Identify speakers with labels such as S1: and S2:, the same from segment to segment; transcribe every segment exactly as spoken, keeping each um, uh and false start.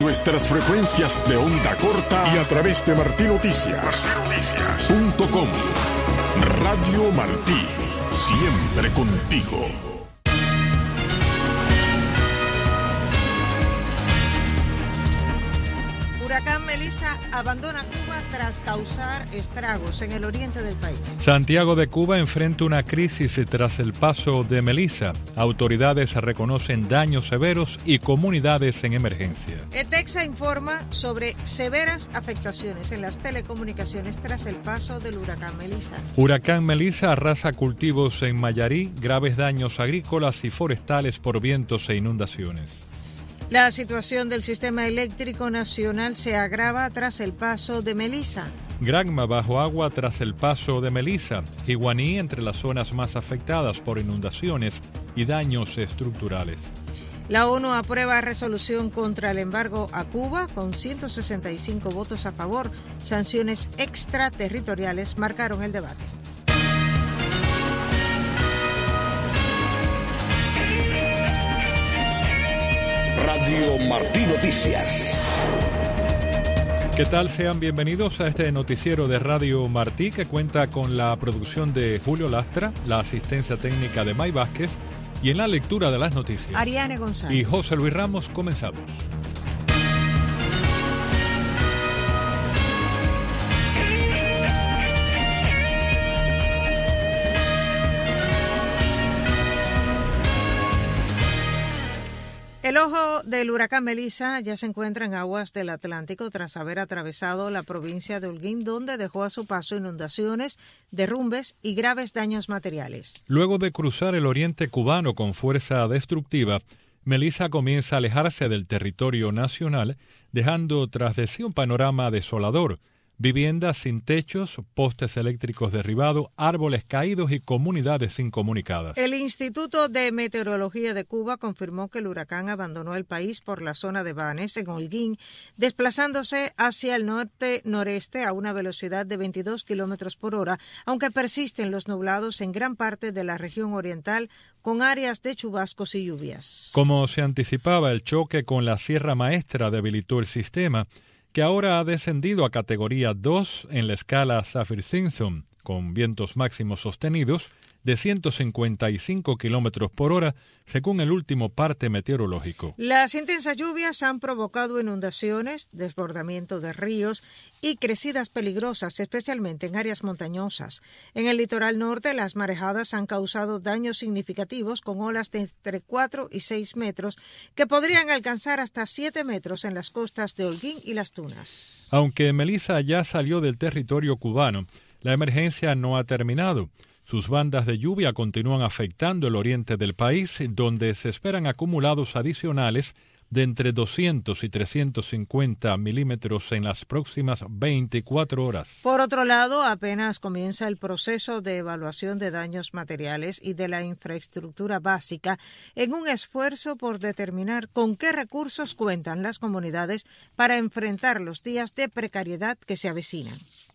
S1: Nuestras frecuencias de onda corta y a través de Martí Noticias punto com. Radio Martí, siempre contigo.
S2: Huracán Melissa abandona Cuba tras causar estragos en el oriente del país.
S3: Santiago de Cuba enfrenta una crisis tras el paso de Melissa. Autoridades reconocen daños severos y comunidades en emergencia.
S2: ETEXA informa sobre severas afectaciones en las telecomunicaciones tras el paso del huracán Melissa.
S3: Huracán Melissa arrasa cultivos en Mayarí, graves daños agrícolas y forestales por vientos e inundaciones.
S2: La situación del sistema eléctrico nacional se agrava tras el paso de Melissa.
S3: Granma bajo agua tras el paso de Melissa. Iguaní entre las zonas más afectadas por inundaciones y daños estructurales.
S2: La ONU aprueba resolución contra el embargo a Cuba con ciento sesenta y cinco votos a favor. Sanciones extraterritoriales marcaron el debate.
S1: Radio Martí Noticias.
S3: ¿Qué tal? Sean bienvenidos a este noticiero de Radio Martí que cuenta con la producción de Julio Lastra, la asistencia técnica de May Vázquez y en la lectura de las noticias
S2: Ariane González
S3: y José Luis Ramos. Comenzamos.
S2: El ojo del huracán Melissa ya se encuentra en aguas del Atlántico tras haber atravesado la provincia de Holguín, donde dejó a su paso inundaciones, derrumbes y graves daños materiales.
S3: Luego de cruzar el oriente cubano con fuerza destructiva, Melissa comienza a alejarse del territorio nacional, dejando tras de sí un panorama desolador. Viviendas sin techos, postes eléctricos derribados, árboles caídos y comunidades incomunicadas.
S2: El Instituto de Meteorología de Cuba confirmó que el huracán abandonó el país por la zona de Banes, en Holguín, desplazándose hacia el norte-noreste a una velocidad de veintidós kilómetros por hora, aunque persisten los nublados en gran parte de la región oriental, con áreas de chubascos y lluvias.
S3: Como se anticipaba, el choque con la Sierra Maestra debilitó el sistema, que ahora ha descendido a categoría dos en la escala Saffir-Simpson, con vientos máximos sostenidos de ciento cincuenta y cinco kilómetros por hora, según el último parte meteorológico.
S2: Las intensas lluvias han provocado inundaciones, desbordamiento de ríos y crecidas peligrosas, especialmente en áreas montañosas. En el litoral norte, las marejadas han causado daños significativos con olas de entre cuatro y seis metros, que podrían alcanzar hasta siete metros en las costas de Holguín y Las Tunas.
S3: Aunque Melissa ya salió del territorio cubano, la emergencia no ha terminado. Sus bandas de lluvia continúan afectando el oriente del país, donde se esperan acumulados adicionales de entre doscientos y trescientos cincuenta milímetros en las próximas veinticuatro horas.
S2: Por otro lado, apenas comienza el proceso de evaluación de daños materiales y de la infraestructura básica en un esfuerzo por determinar con qué recursos cuentan las comunidades para enfrentar los días de precariedad que se avecinan.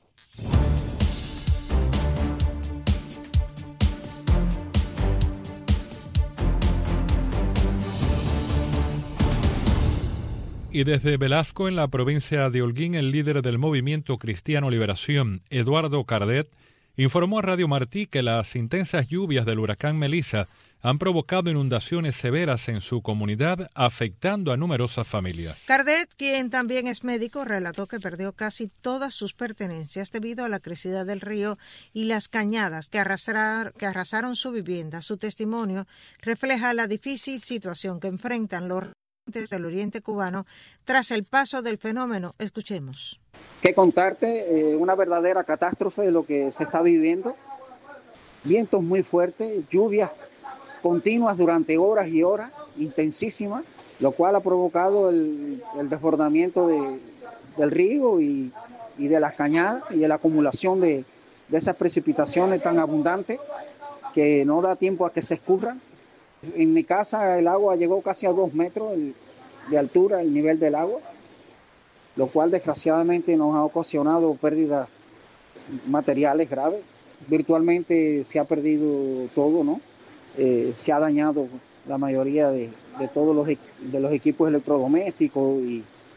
S3: Y desde Velasco, en la provincia de Holguín, el líder del Movimiento Cristiano Liberación, Eduardo Cardet, informó a Radio Martí que las intensas lluvias del huracán Melissa han provocado inundaciones severas en su comunidad, afectando a numerosas familias.
S2: Cardet, quien también es médico, relató que perdió casi todas sus pertenencias debido a la crecida del río y las cañadas que, arrasar, que arrasaron su vivienda. Su testimonio refleja la difícil situación que enfrentan los del oriente cubano tras el paso del fenómeno. Escuchemos.
S4: Que contarte, eh, una verdadera catástrofe de lo que se está viviendo. Vientos muy fuertes, lluvias continuas durante horas y horas, intensísimas, lo cual ha provocado el, el desbordamiento de, del río y, y de las cañadas y de la acumulación de, de esas precipitaciones tan abundantes que no da tiempo a que se escurran. En mi casa el agua llegó casi a dos metros de altura, el nivel del agua, lo cual desgraciadamente nos ha ocasionado pérdidas materiales graves. Virtualmente se ha perdido todo, ¿no? Eh, se ha dañado la mayoría de, de todos los, de los equipos electrodomésticos y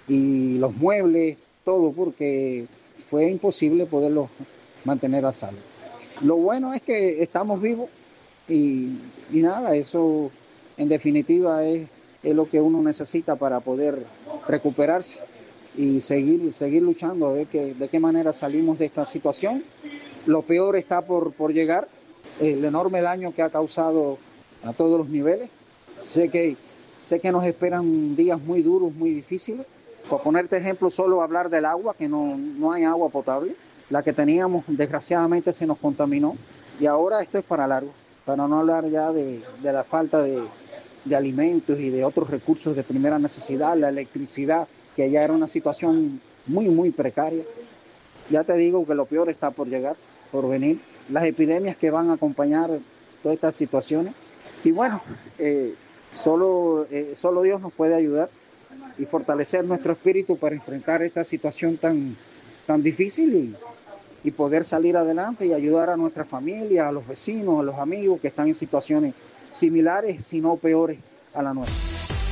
S4: y los muebles, todo, porque fue imposible poderlos mantener a salvo. Lo bueno es que estamos vivos y, y nada, eso en definitiva es, es lo que uno necesita para poder recuperarse y seguir, seguir luchando a ver que, de qué manera salimos de esta situación. Lo peor está por, por llegar, el enorme daño que ha causado a todos los niveles. Sé que, sé que nos esperan días muy duros, muy difíciles. Por ponerte ejemplo, solo hablar del agua, que no, no hay agua potable. La que teníamos, desgraciadamente, se nos contaminó. Y ahora esto es para largo, para no hablar ya de, de la falta de, de alimentos y de otros recursos de primera necesidad, la electricidad, que ya era una situación muy, muy precaria. Ya te digo que lo peor está por llegar, por venir. Las epidemias que van a acompañar todas estas situaciones. Y bueno, eh, solo, eh, solo Dios nos puede ayudar y fortalecer nuestro espíritu para enfrentar esta situación tan, tan difícil y, y poder salir adelante y ayudar a nuestra familia, a los vecinos, a los amigos que están en situaciones similares, si no peores a la nuestra.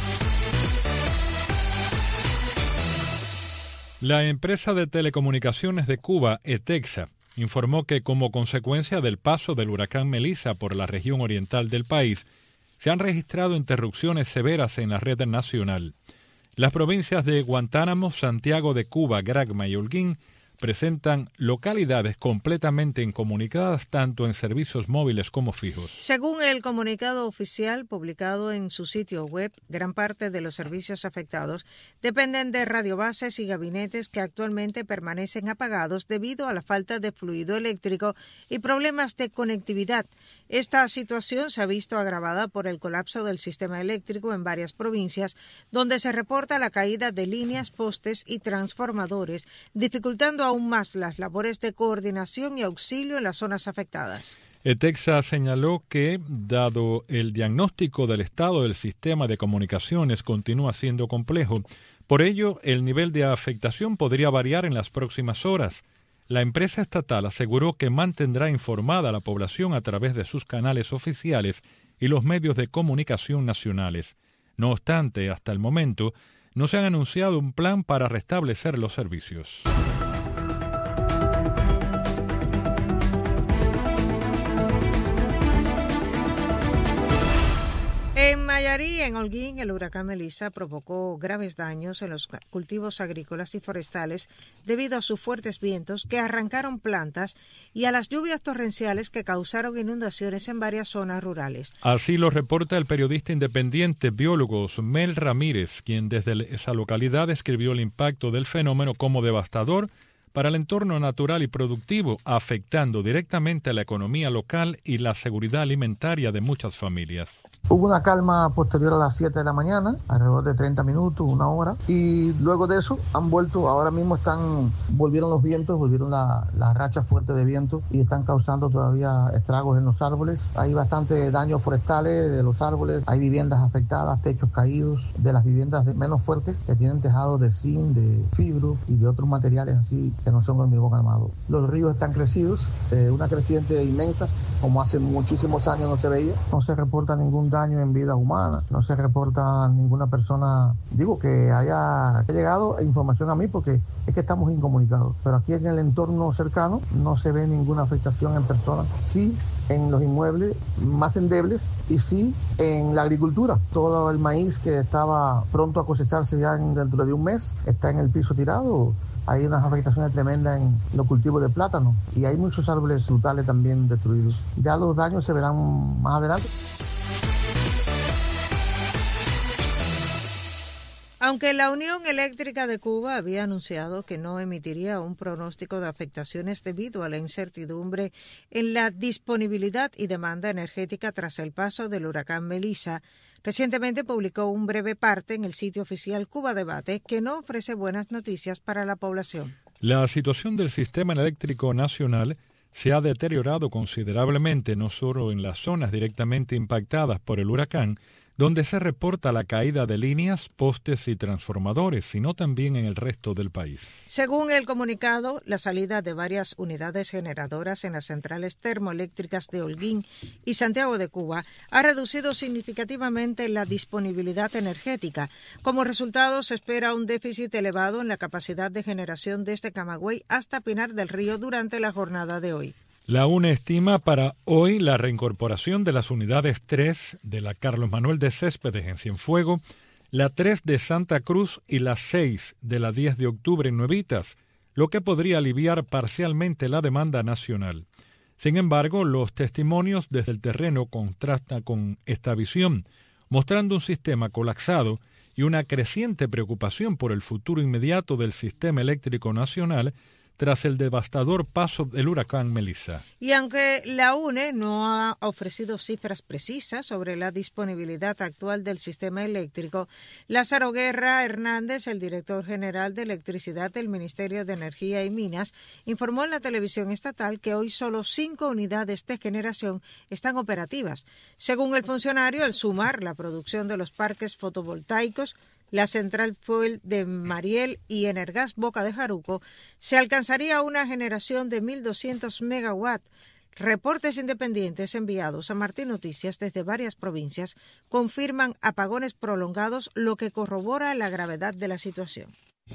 S3: La empresa de telecomunicaciones de Cuba, ETEXA, informó que como consecuencia del paso del huracán Melissa por la región oriental del país, se han registrado interrupciones severas en la red nacional. Las provincias de Guantánamo, Santiago de Cuba, Granma y Holguín presentan localidades completamente incomunicadas tanto en servicios móviles como fijos.
S2: Según el comunicado oficial publicado en su sitio web, gran parte de los servicios afectados dependen de radiobases y gabinetes que actualmente permanecen apagados debido a la falta de fluido eléctrico y problemas de conectividad. Esta situación se ha visto agravada por el colapso del sistema eléctrico en varias provincias, donde se reporta la caída de líneas, postes y transformadores, dificultando aún más las labores de coordinación y auxilio en las zonas afectadas.
S3: ETEXA señaló que, dado el diagnóstico del estado del sistema de comunicaciones continúa siendo complejo, por ello el nivel de afectación podría variar en las próximas horas. La empresa estatal aseguró que mantendrá informada a la población a través de sus canales oficiales y los medios de comunicación nacionales. No obstante, hasta el momento, no se ha anunciado un plan para restablecer los servicios.
S2: En Mayarí, en Holguín, el huracán Melissa provocó graves daños en los cultivos agrícolas y forestales debido a sus fuertes vientos que arrancaron plantas y a las lluvias torrenciales que causaron inundaciones en varias zonas rurales.
S3: Así lo reporta el periodista independiente biólogo Mel Ramírez, quien desde esa localidad describió el impacto del fenómeno como devastador para el entorno natural y productivo, afectando directamente a la economía local y la seguridad alimentaria de muchas familias.
S5: Hubo una calma posterior a las siete de la mañana, alrededor de treinta minutos, una hora, y luego de eso han vuelto, ahora mismo están, volvieron los vientos, volvieron la, la racha fuerte de viento y están causando todavía estragos en los árboles. Hay bastante daños forestales de los árboles, hay viviendas afectadas, techos caídos, de las viviendas de menos fuertes que tienen tejados de zinc, de fibro y de otros materiales así que no son hormigón armado. Los ríos están crecidos, eh, una creciente inmensa, como hace muchísimos años no se veía. No se reporta ningún daño en vida humana, no se reporta ninguna persona, digo, que haya llegado información a mí porque es que estamos incomunicados. Pero aquí en el entorno cercano no se ve ninguna afectación en personas. Sí, en los inmuebles más endebles y sí en la agricultura. Todo el maíz que estaba pronto a cosecharse ya en, dentro de un mes está en el piso tirado. Hay unas afectaciones tremendas en los cultivos de plátano y hay muchos árboles frutales también destruidos. Ya los daños se verán más adelante.
S2: Aunque la Unión Eléctrica de Cuba había anunciado que no emitiría un pronóstico de afectaciones debido a la incertidumbre en la disponibilidad y demanda energética tras el paso del huracán Melissa, recientemente publicó un breve parte en el sitio oficial Cuba Debate que no ofrece buenas noticias para la población.
S3: La situación del sistema eléctrico nacional se ha deteriorado considerablemente no solo en las zonas directamente impactadas por el huracán, donde se reporta la caída de líneas, postes y transformadores, sino también en el resto del país.
S2: Según el comunicado, la salida de varias unidades generadoras en las centrales termoeléctricas de Holguín y Santiago de Cuba ha reducido significativamente la disponibilidad energética. Como resultado, se espera un déficit elevado en la capacidad de generación desde Camagüey hasta Pinar del Río durante la jornada de hoy.
S3: La U N E estima para hoy la reincorporación de las unidades tres de la Carlos Manuel de Céspedes en Cienfuegos, la tres de Santa Cruz y la seis de la diez de octubre en Nuevitas, lo que podría aliviar parcialmente la demanda nacional. Sin embargo, los testimonios desde el terreno contrastan con esta visión, mostrando un sistema colapsado y una creciente preocupación por el futuro inmediato del sistema eléctrico nacional tras el devastador paso del huracán Melissa.
S2: Y aunque la U N E no ha ofrecido cifras precisas sobre la disponibilidad actual del sistema eléctrico, Lázaro Guerra Hernández, el director general de electricidad del Ministerio de Energía y Minas, informó en la televisión estatal que hoy solo cinco unidades de generación están operativas. Según el funcionario, al sumar la producción de los parques fotovoltaicos, la central fuel de Mariel y Energas Boca de Jaruco, se alcanzaría una generación de mil doscientos megawatts. Reportes independientes enviados a Martín Noticias desde varias provincias confirman apagones prolongados, lo que corrobora la gravedad de la situación.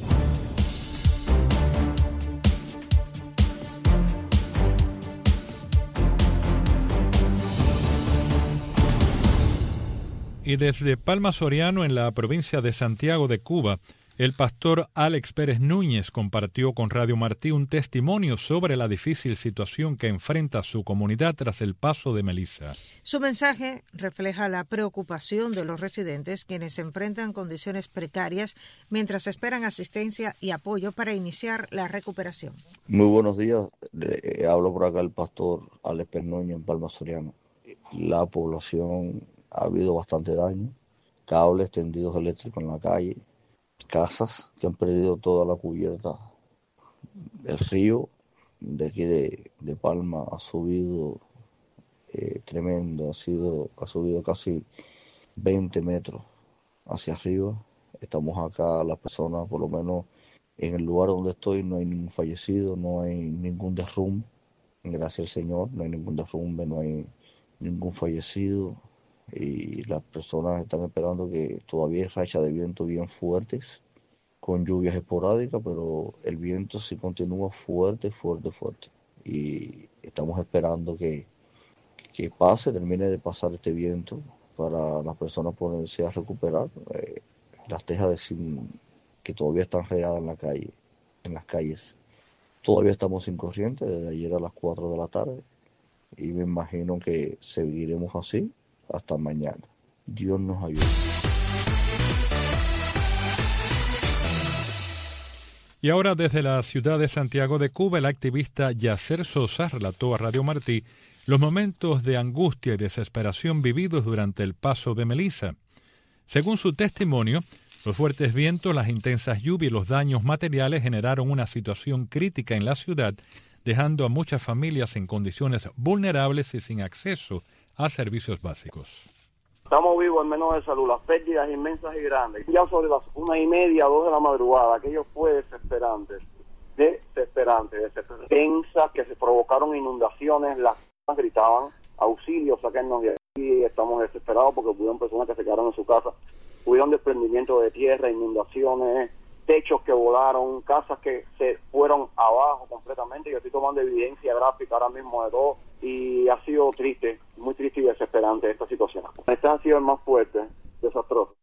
S3: Y desde Palma Soriano, en la provincia de Santiago de Cuba, el pastor Alex Pérez Núñez compartió con Radio Martí un testimonio sobre la difícil situación que enfrenta su comunidad tras el paso de Melissa.
S2: Su mensaje refleja la preocupación de los residentes, quienes enfrentan condiciones precarias mientras esperan asistencia y apoyo para iniciar la recuperación.
S6: Muy buenos días, eh, hablo por acá el pastor Alex Pérez Núñez en Palma Soriano. La población... Ha habido bastante daño, cables tendidos eléctricos en la calle, casas que han perdido toda la cubierta. El río de aquí de, de Palma ha subido eh, tremendo, ha, sido, ha subido casi veinte metros hacia arriba. Estamos acá, las personas, por lo menos en el lugar donde estoy, no hay ningún fallecido, no hay ningún derrumbe. Gracias al Señor, no hay ningún derrumbe, no hay ningún fallecido. Y las personas están esperando que todavía hay rachas de viento bien fuertes, con lluvias esporádicas, pero el viento sí continúa fuerte, fuerte, fuerte. Y estamos esperando que, que pase, termine de pasar este viento para las personas ponerse a recuperar eh, las tejas de zinc que todavía están regadas en la calle, en las calles. Todavía estamos sin corriente desde ayer a las cuatro de la tarde y me imagino que seguiremos así hasta mañana. Dios nos ayude.
S3: Y ahora desde la ciudad de Santiago de Cuba, el activista Yacer Sosa relató a Radio Martí los momentos de angustia y desesperación vividos durante el paso de Melissa. Según su testimonio, los fuertes vientos, las intensas lluvias y los daños materiales generaron una situación crítica en la ciudad, dejando a muchas familias en condiciones vulnerables y sin acceso a servicios básicos.
S7: Estamos vivos al menos de salud, las pérdidas inmensas y grandes. Ya sobre las una y media, dos de la madrugada, aquello fue desesperante, desesperante, desesperante. Tensas que se provocaron inundaciones, las personas gritaban, auxilio, saquennos de aquí, estamos desesperados porque hubieron personas que se quedaron en su casa, hubieron desprendimiento de tierra, inundaciones, techos que volaron, casas que se fueron abajo completamente. Yo estoy tomando evidencia gráfica ahora mismo de todo y ha sido triste, muy triste y desesperante esta situación. Este ha sido el más fuerte, desastroso.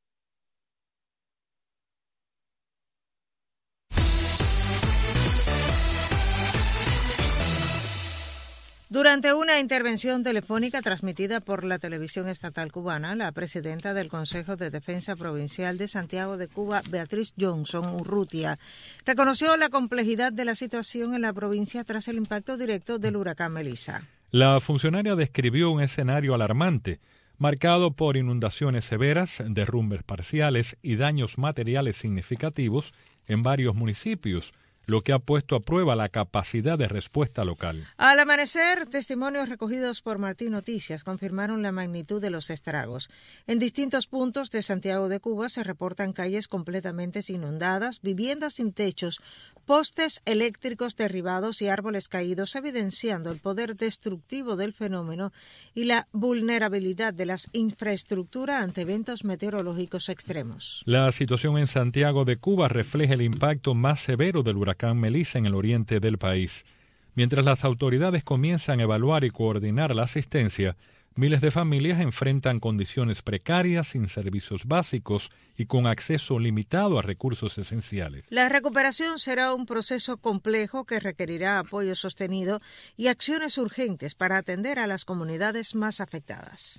S2: Durante una intervención telefónica transmitida por la televisión estatal cubana, la presidenta del Consejo de Defensa Provincial de Santiago de Cuba, Beatriz Johnson Urrutia, reconoció la complejidad de la situación en la provincia tras el impacto directo del huracán Melissa.
S3: La funcionaria describió un escenario alarmante, marcado por inundaciones severas, derrumbes parciales y daños materiales significativos en varios municipios, lo que ha puesto a prueba la capacidad de respuesta local.
S2: Al amanecer, testimonios recogidos por Martín Noticias confirmaron la magnitud de los estragos. En distintos puntos de Santiago de Cuba se reportan calles completamente inundadas, viviendas sin techos, postes eléctricos derribados y árboles caídos, evidenciando el poder destructivo del fenómeno y la vulnerabilidad de las infraestructuras ante eventos meteorológicos extremos.
S3: La situación en Santiago de Cuba refleja el impacto más severo del huracán Melissa en el oriente del país. Mientras las autoridades comienzan a evaluar y coordinar la asistencia, miles de familias enfrentan condiciones precarias, sin servicios básicos y con acceso limitado a recursos esenciales.
S2: La recuperación será un proceso complejo que requerirá apoyo sostenido y acciones urgentes para atender a las comunidades más afectadas.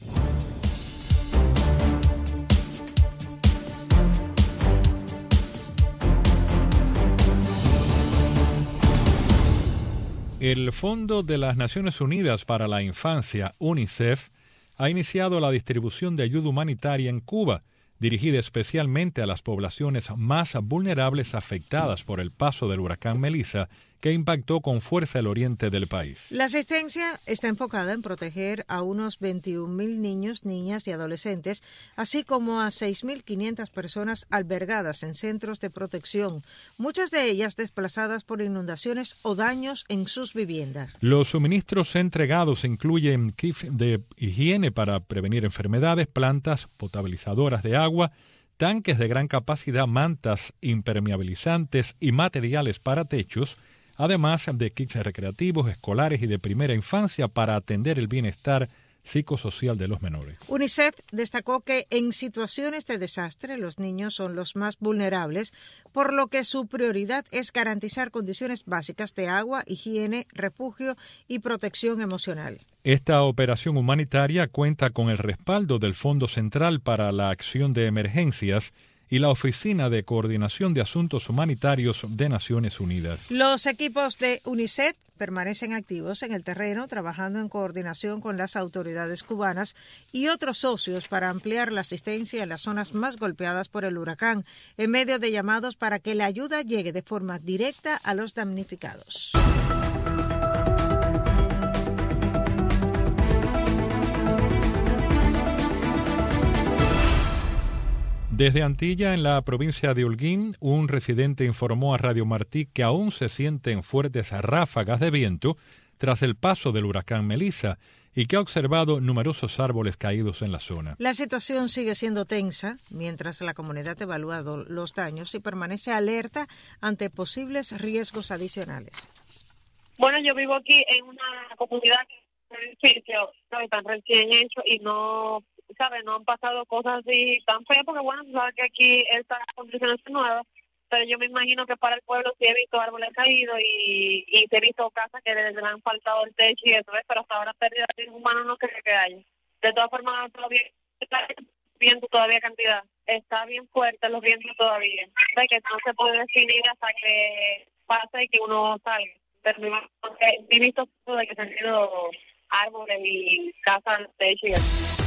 S3: El Fondo de las Naciones Unidas para la Infancia, UNICEF, ha iniciado la distribución de ayuda humanitaria en Cuba, dirigida especialmente a las poblaciones más vulnerables afectadas por el paso del huracán Melissa, que impactó con fuerza el oriente del país.
S2: La asistencia está enfocada en proteger a unos veintiún mil niños, niñas y adolescentes, así como a seis mil quinientas personas albergadas en centros de protección, muchas de ellas desplazadas por inundaciones o daños en sus viviendas.
S3: Los suministros entregados incluyen kits de higiene para prevenir enfermedades, plantas potabilizadoras de agua, tanques de gran capacidad, mantas impermeabilizantes y materiales para techos, además de kits recreativos, escolares y de primera infancia para atender el bienestar psicosocial de los menores.
S2: UNICEF destacó que en situaciones de desastre los niños son los más vulnerables, por lo que su prioridad es garantizar condiciones básicas de agua, higiene, refugio y protección emocional.
S3: Esta operación humanitaria cuenta con el respaldo del Fondo Central para la Acción de Emergencias y la Oficina de Coordinación de Asuntos Humanitarios de Naciones Unidas.
S2: Los equipos de UNICEF permanecen activos en el terreno, trabajando en coordinación con las autoridades cubanas y otros socios para ampliar la asistencia en las zonas más golpeadas por el huracán, en medio de llamados para que la ayuda llegue de forma directa a los damnificados.
S3: Desde Antilla, en la provincia de Holguín, un residente informó a Radio Martí que aún se sienten fuertes ráfagas de viento tras el paso del huracán Melissa y que ha observado numerosos árboles caídos en la zona.
S2: La situación sigue siendo tensa mientras la comunidad evalúa los daños y permanece alerta ante posibles riesgos adicionales.
S8: Bueno, yo vivo aquí en una comunidad que es un edificio tan recién hecho y no... ¿sabes? No han pasado cosas así tan feas porque, bueno, sabes que aquí estas condiciones son nuevas, pero yo me imagino que para el pueblo sí he visto árboles caídos y, y he visto casas que les han faltado el techo y eso, ¿ves? Pero hasta ahora pérdida de humanos no creo que haya. De todas formas, todavía está viento todavía cantidad. Está bien fuerte los vientos todavía. ¿Ves? Que no se puede definir hasta que pase y que uno salga. Pero he visto de que se han ido árboles y casas al techo y eso.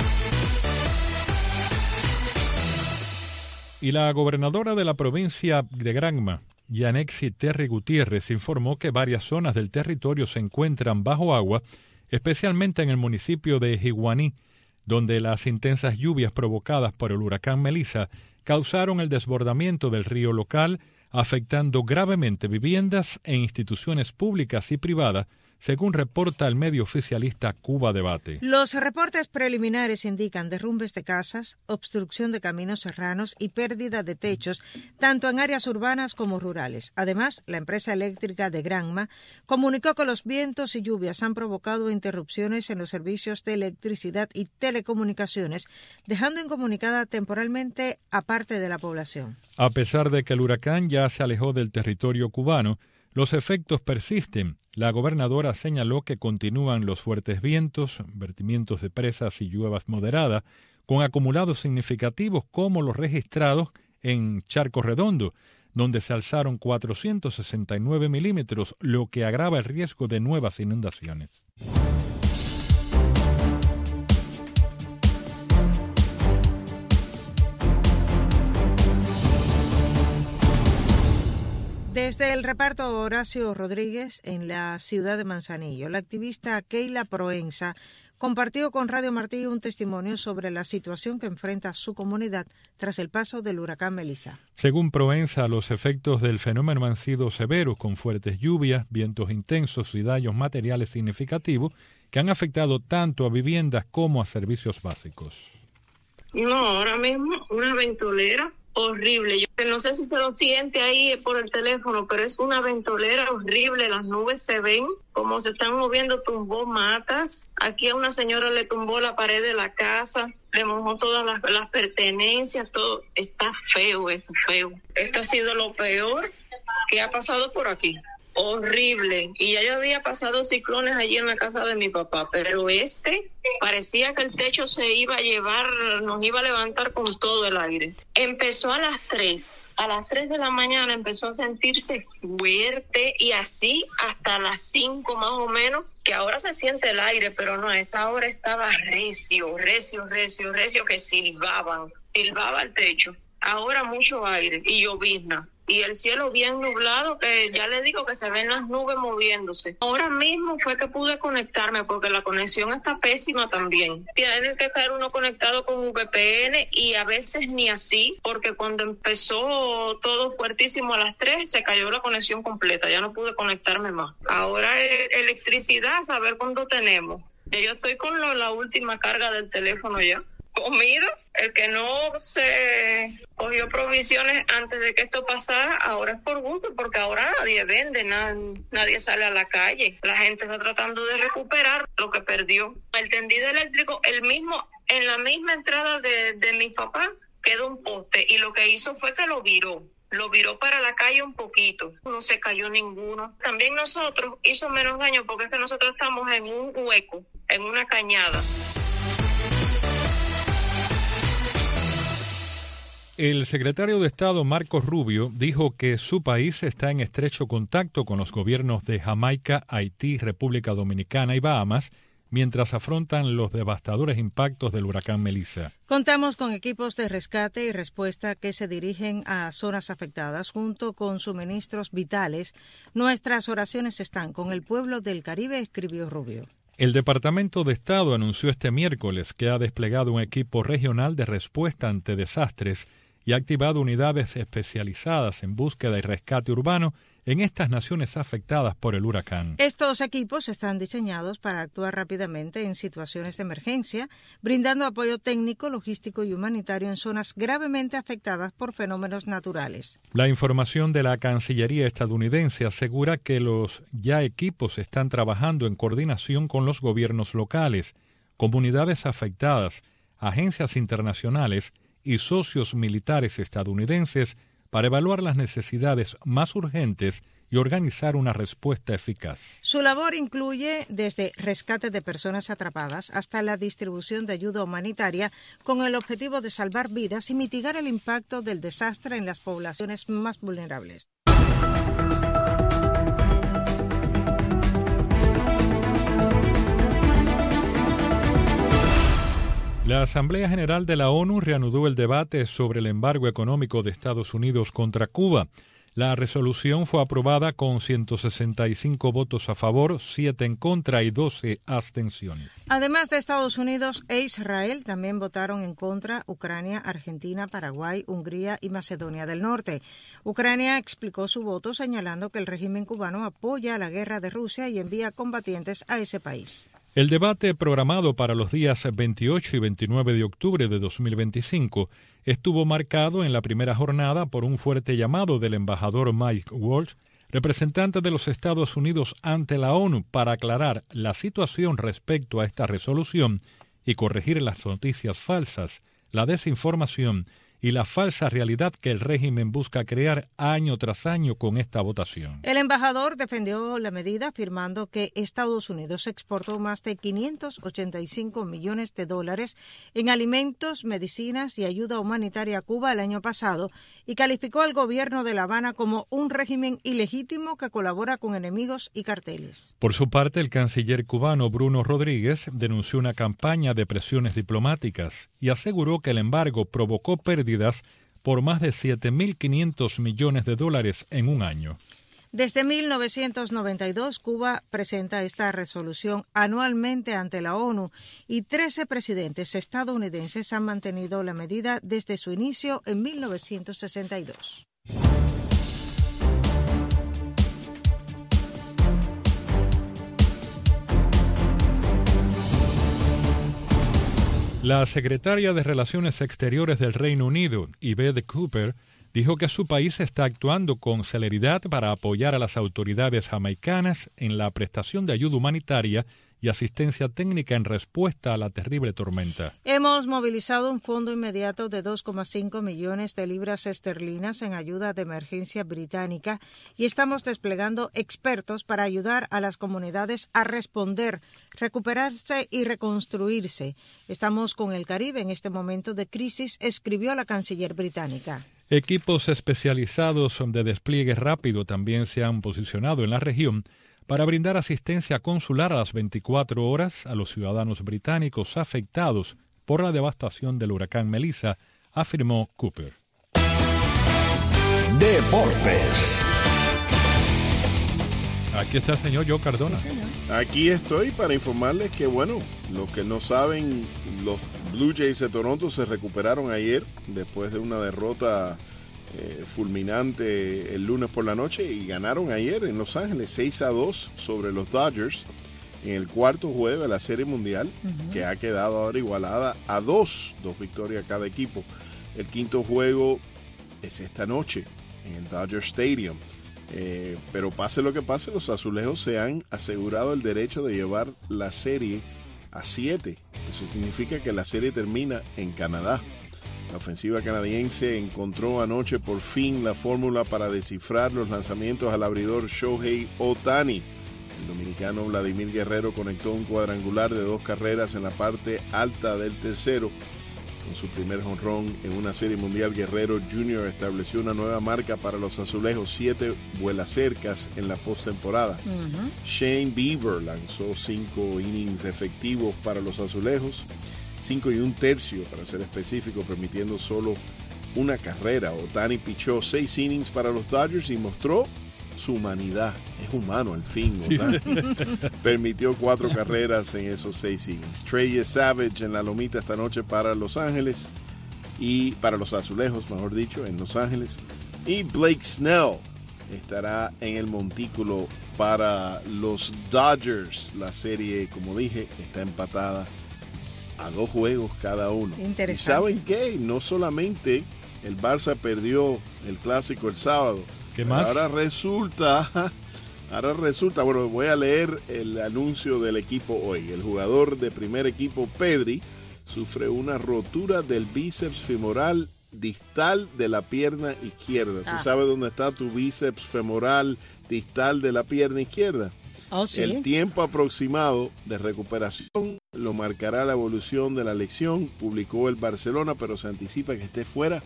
S3: Y la gobernadora de la provincia de Granma, Yanexi Terry Gutiérrez, informó que varias zonas del territorio se encuentran bajo agua, especialmente en el municipio de Jiguaní, donde las intensas lluvias provocadas por el huracán Melissa causaron el desbordamiento del río local, afectando gravemente viviendas e instituciones públicas y privadas, según reporta el medio oficialista Cuba Debate.
S2: Los reportes preliminares indican derrumbes de casas, obstrucción de caminos serranos y pérdida de techos, tanto en áreas urbanas como rurales. Además, la empresa eléctrica de Granma comunicó que los vientos y lluvias han provocado interrupciones en los servicios de electricidad y telecomunicaciones, dejando incomunicada temporalmente a parte de la población.
S3: A pesar de que el huracán ya se alejó del territorio cubano, los efectos persisten. La gobernadora señaló que continúan los fuertes vientos, vertimientos de presas y lluvias moderadas, con acumulados significativos como los registrados en Charco Redondo, donde se alzaron cuatrocientos sesenta y nueve milímetros, lo que agrava el riesgo de nuevas inundaciones.
S2: Desde el reparto Horacio Rodríguez en la ciudad de Manzanillo, la activista Keila Proenza compartió con Radio Martí un testimonio sobre la situación que enfrenta su comunidad tras el paso del huracán Melissa.
S3: Según Proenza, los efectos del fenómeno han sido severos, con fuertes lluvias, vientos intensos y daños materiales significativos que han afectado tanto a viviendas como a servicios básicos.
S9: No, ahora mismo una ventolera horrible. Yo no sé si se lo siente ahí por el teléfono, pero es una ventolera horrible. Las nubes se ven como se están moviendo, tumbó matas. Aquí a una señora le tumbó la pared de la casa, le mojó todas las, las pertenencias, todo. Está feo, es feo. Esto ha sido lo peor que ha pasado por aquí. Horrible. Y ya yo había pasado ciclones allí en la casa de mi papá, pero este parecía que el techo se iba a llevar, nos iba a levantar con todo el aire. Empezó a las tres, a las tres de la mañana empezó a sentirse fuerte y así hasta las cinco más o menos, que ahora se siente el aire, pero no, a esa hora estaba recio, recio, recio, recio, que silbaban, silbaba el techo. Ahora mucho aire y llovizna. Y el cielo bien nublado, que ya le digo que se ven las nubes moviéndose. Ahora mismo fue que pude conectarme, porque la conexión está pésima también. Tiene que estar uno conectado con V P N y a veces ni así, porque cuando empezó todo fuertísimo a las tres, se cayó la conexión completa, ya no pude conectarme más. Ahora es electricidad, a saber cuándo tenemos. Yo estoy con lo, la última carga del teléfono ya. Comida, el que no se cogió provisiones antes de que esto pasara, ahora es por gusto, porque ahora nadie vende, nadie, nadie sale a la calle. La gente está tratando de recuperar lo que perdió. El tendido eléctrico, el mismo, en la misma entrada de, de mi papá, quedó un poste y lo que hizo fue que lo viró. Lo viró para la calle un poquito, no se cayó ninguno. También nosotros hizo menos daño porque es que nosotros estamos en un hueco, en una cañada.
S3: El secretario de Estado Marcos Rubio dijo que su país está en estrecho contacto con los gobiernos de Jamaica, Haití, República Dominicana y Bahamas mientras afrontan los devastadores impactos del huracán Melissa.
S2: Contamos con equipos de rescate y respuesta que se dirigen a zonas afectadas junto con suministros vitales. Nuestras oraciones están con el pueblo del Caribe, escribió Rubio.
S3: El Departamento de Estado anunció este miércoles que ha desplegado un equipo regional de respuesta ante desastres y ha activado unidades especializadas en búsqueda y rescate urbano en estas naciones afectadas por el huracán.
S2: Estos equipos están diseñados para actuar rápidamente en situaciones de emergencia, brindando apoyo técnico, logístico y humanitario en zonas gravemente afectadas por fenómenos naturales.
S3: La información de la Cancillería estadounidense asegura que los ya equipos están trabajando en coordinación con los gobiernos locales, comunidades afectadas, agencias internacionales y socios militares estadounidenses para evaluar las necesidades más urgentes y organizar una respuesta eficaz.
S2: Su labor incluye desde rescate de personas atrapadas hasta la distribución de ayuda humanitaria con el objetivo de salvar vidas y mitigar el impacto del desastre en las poblaciones más vulnerables.
S3: La Asamblea General de la ONU reanudó el debate sobre el embargo económico de Estados Unidos contra Cuba. La resolución fue aprobada con ciento sesenta y cinco votos a favor, siete en contra y doce abstenciones.
S2: Además de Estados Unidos e Israel, también votaron en contra Ucrania, Argentina, Paraguay, Hungría y Macedonia del Norte. Ucrania explicó su voto señalando que el régimen cubano apoya la guerra de Rusia y envía combatientes a ese país.
S3: El debate programado para los días veintiocho y veintinueve de octubre de dos mil veinticinco estuvo marcado en la primera jornada por un fuerte llamado del embajador Mike Waltz, representante de los Estados Unidos ante la ONU, para aclarar la situación respecto a esta resolución y corregir las noticias falsas, la desinformación y la falsa realidad que el régimen busca crear año tras año con esta votación.
S2: El embajador defendió la medida afirmando que Estados Unidos exportó más de quinientos ochenta y cinco millones de dólares en alimentos, medicinas y ayuda humanitaria a Cuba el año pasado y calificó al gobierno de La Habana como un régimen ilegítimo que colabora con enemigos y carteles.
S3: Por su parte, el canciller cubano Bruno Rodríguez denunció una campaña de presiones diplomáticas y aseguró que el embargo provocó pérdidas por más de siete mil quinientos millones de dólares en un año.
S2: Desde mil novecientos noventa y dos, Cuba presenta esta resolución anualmente ante la ONU y trece presidentes estadounidenses han mantenido la medida desde su inicio en mil novecientos sesenta y dos.
S3: La secretaria de Relaciones Exteriores del Reino Unido, Yvette Cooper, dijo que su país está actuando con celeridad para apoyar a las autoridades jamaicanas en la prestación de ayuda humanitaria y asistencia técnica en respuesta a la terrible tormenta.
S2: Hemos movilizado un fondo inmediato de dos coma cinco millones de libras esterlinas en ayuda de emergencia británica y estamos desplegando expertos para ayudar a las comunidades a responder, recuperarse y reconstruirse. Estamos con el Caribe en este momento de crisis, escribió la canciller británica.
S3: Equipos especializados de despliegue rápido también se han posicionado en la región para brindar asistencia consular a las veinticuatro horas a los ciudadanos británicos afectados por la devastación del huracán Melissa, afirmó Cooper.
S1: Deportes.
S3: Aquí está el señor Joe Cardona.
S10: Aquí estoy para informarles que, bueno, los que no saben, los Blue Jays de Toronto se recuperaron ayer después de una derrota eh, fulminante el lunes por la noche y ganaron ayer en Los Ángeles seis a dos sobre los Dodgers en el cuarto juego de la Serie Mundial, uh-huh. que ha quedado ahora igualada a dos, dos victorias cada equipo. El quinto juego es esta noche en el Dodger Stadium. Eh, pero pase lo que pase, los azulejos se han asegurado el derecho de llevar la serie a siete. Eso significa que la serie termina en Canadá. La ofensiva canadiense encontró anoche por fin la fórmula para descifrar los lanzamientos al abridor Shohei Ohtani. El dominicano Vladimir Guerrero conectó un cuadrangular de dos carreras en la parte alta del tercero. Con su primer jonrón en una serie mundial, Guerrero junior estableció una nueva marca para los azulejos, siete vuelacercas en la postemporada. Uh-huh. Shane Bieber lanzó cinco innings efectivos para los azulejos, cinco y un tercio para ser específico, permitiendo solo una carrera. Ohtani pichó seis innings para los Dodgers y mostró su humanidad. Es humano al fin, sí. Permitió cuatro carreras en esos seis innings. Trey Savage en la lomita esta noche para Los Ángeles y para los azulejos, mejor dicho, en Los Ángeles. Y Blake Snell estará en el montículo para los Dodgers. La serie, como dije, está empatada a dos juegos cada uno.
S2: Interesante.
S10: ¿Y saben qué? No solamente el Barça perdió el clásico el sábado.
S3: ¿Qué más?
S10: Ahora resulta, ahora resulta, bueno, voy a leer el anuncio del equipo hoy. El jugador de primer equipo, Pedri, sufre una rotura del bíceps femoral distal de la pierna izquierda. Ah. ¿Tú sabes dónde está tu bíceps femoral distal de la pierna izquierda?
S2: Oh, ¿sí?
S10: El tiempo aproximado de recuperación lo marcará la evolución de la lesión, publicó el Barcelona, pero se anticipa que esté fuera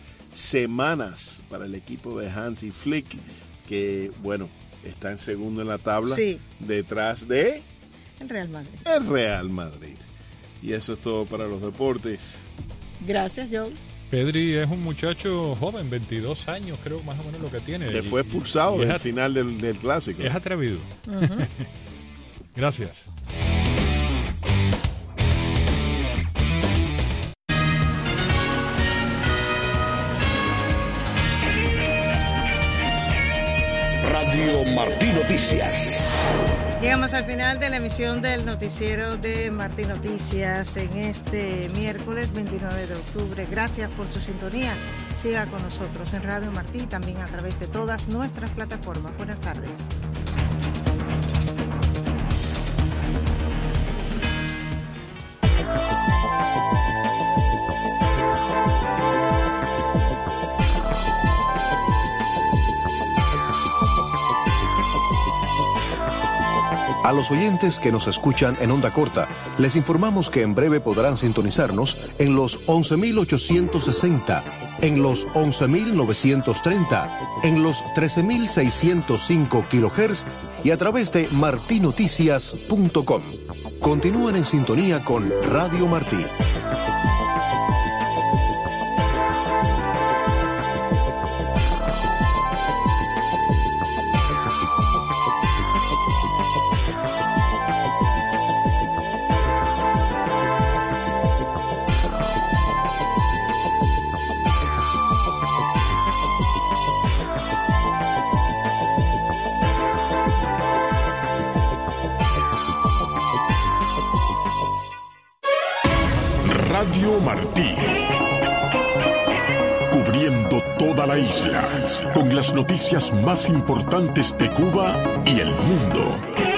S10: semanas para el equipo de Hansi Flick, que, bueno, está en segundo en la tabla,
S2: sí.
S10: detrás de
S2: el Real Madrid.
S10: El Real Madrid. Y eso es todo para los deportes.
S2: Gracias, Joe.
S3: Pedri es un muchacho joven, veintidós años, creo más o menos lo que tiene.
S10: Que fue expulsado en el final del, del clásico.
S3: Es atrevido. Uh-huh. Gracias.
S1: Radio Martí Noticias.
S2: Llegamos al final de la emisión del noticiero de Martí Noticias en este miércoles veintinueve de octubre. Gracias por su sintonía. Siga con nosotros en Radio Martí y también a través de todas nuestras plataformas. Buenas tardes.
S11: A los oyentes que nos escuchan en onda corta, les informamos que en breve podrán sintonizarnos en los once mil ochocientos sesenta, en los once mil novecientos treinta, en los trece mil seiscientos cinco kilohertz y a través de marti noticias punto com. Continúen en sintonía con Radio Martí.
S1: Radio Martí. Cubriendo toda la isla, con las noticias más importantes de Cuba y el mundo.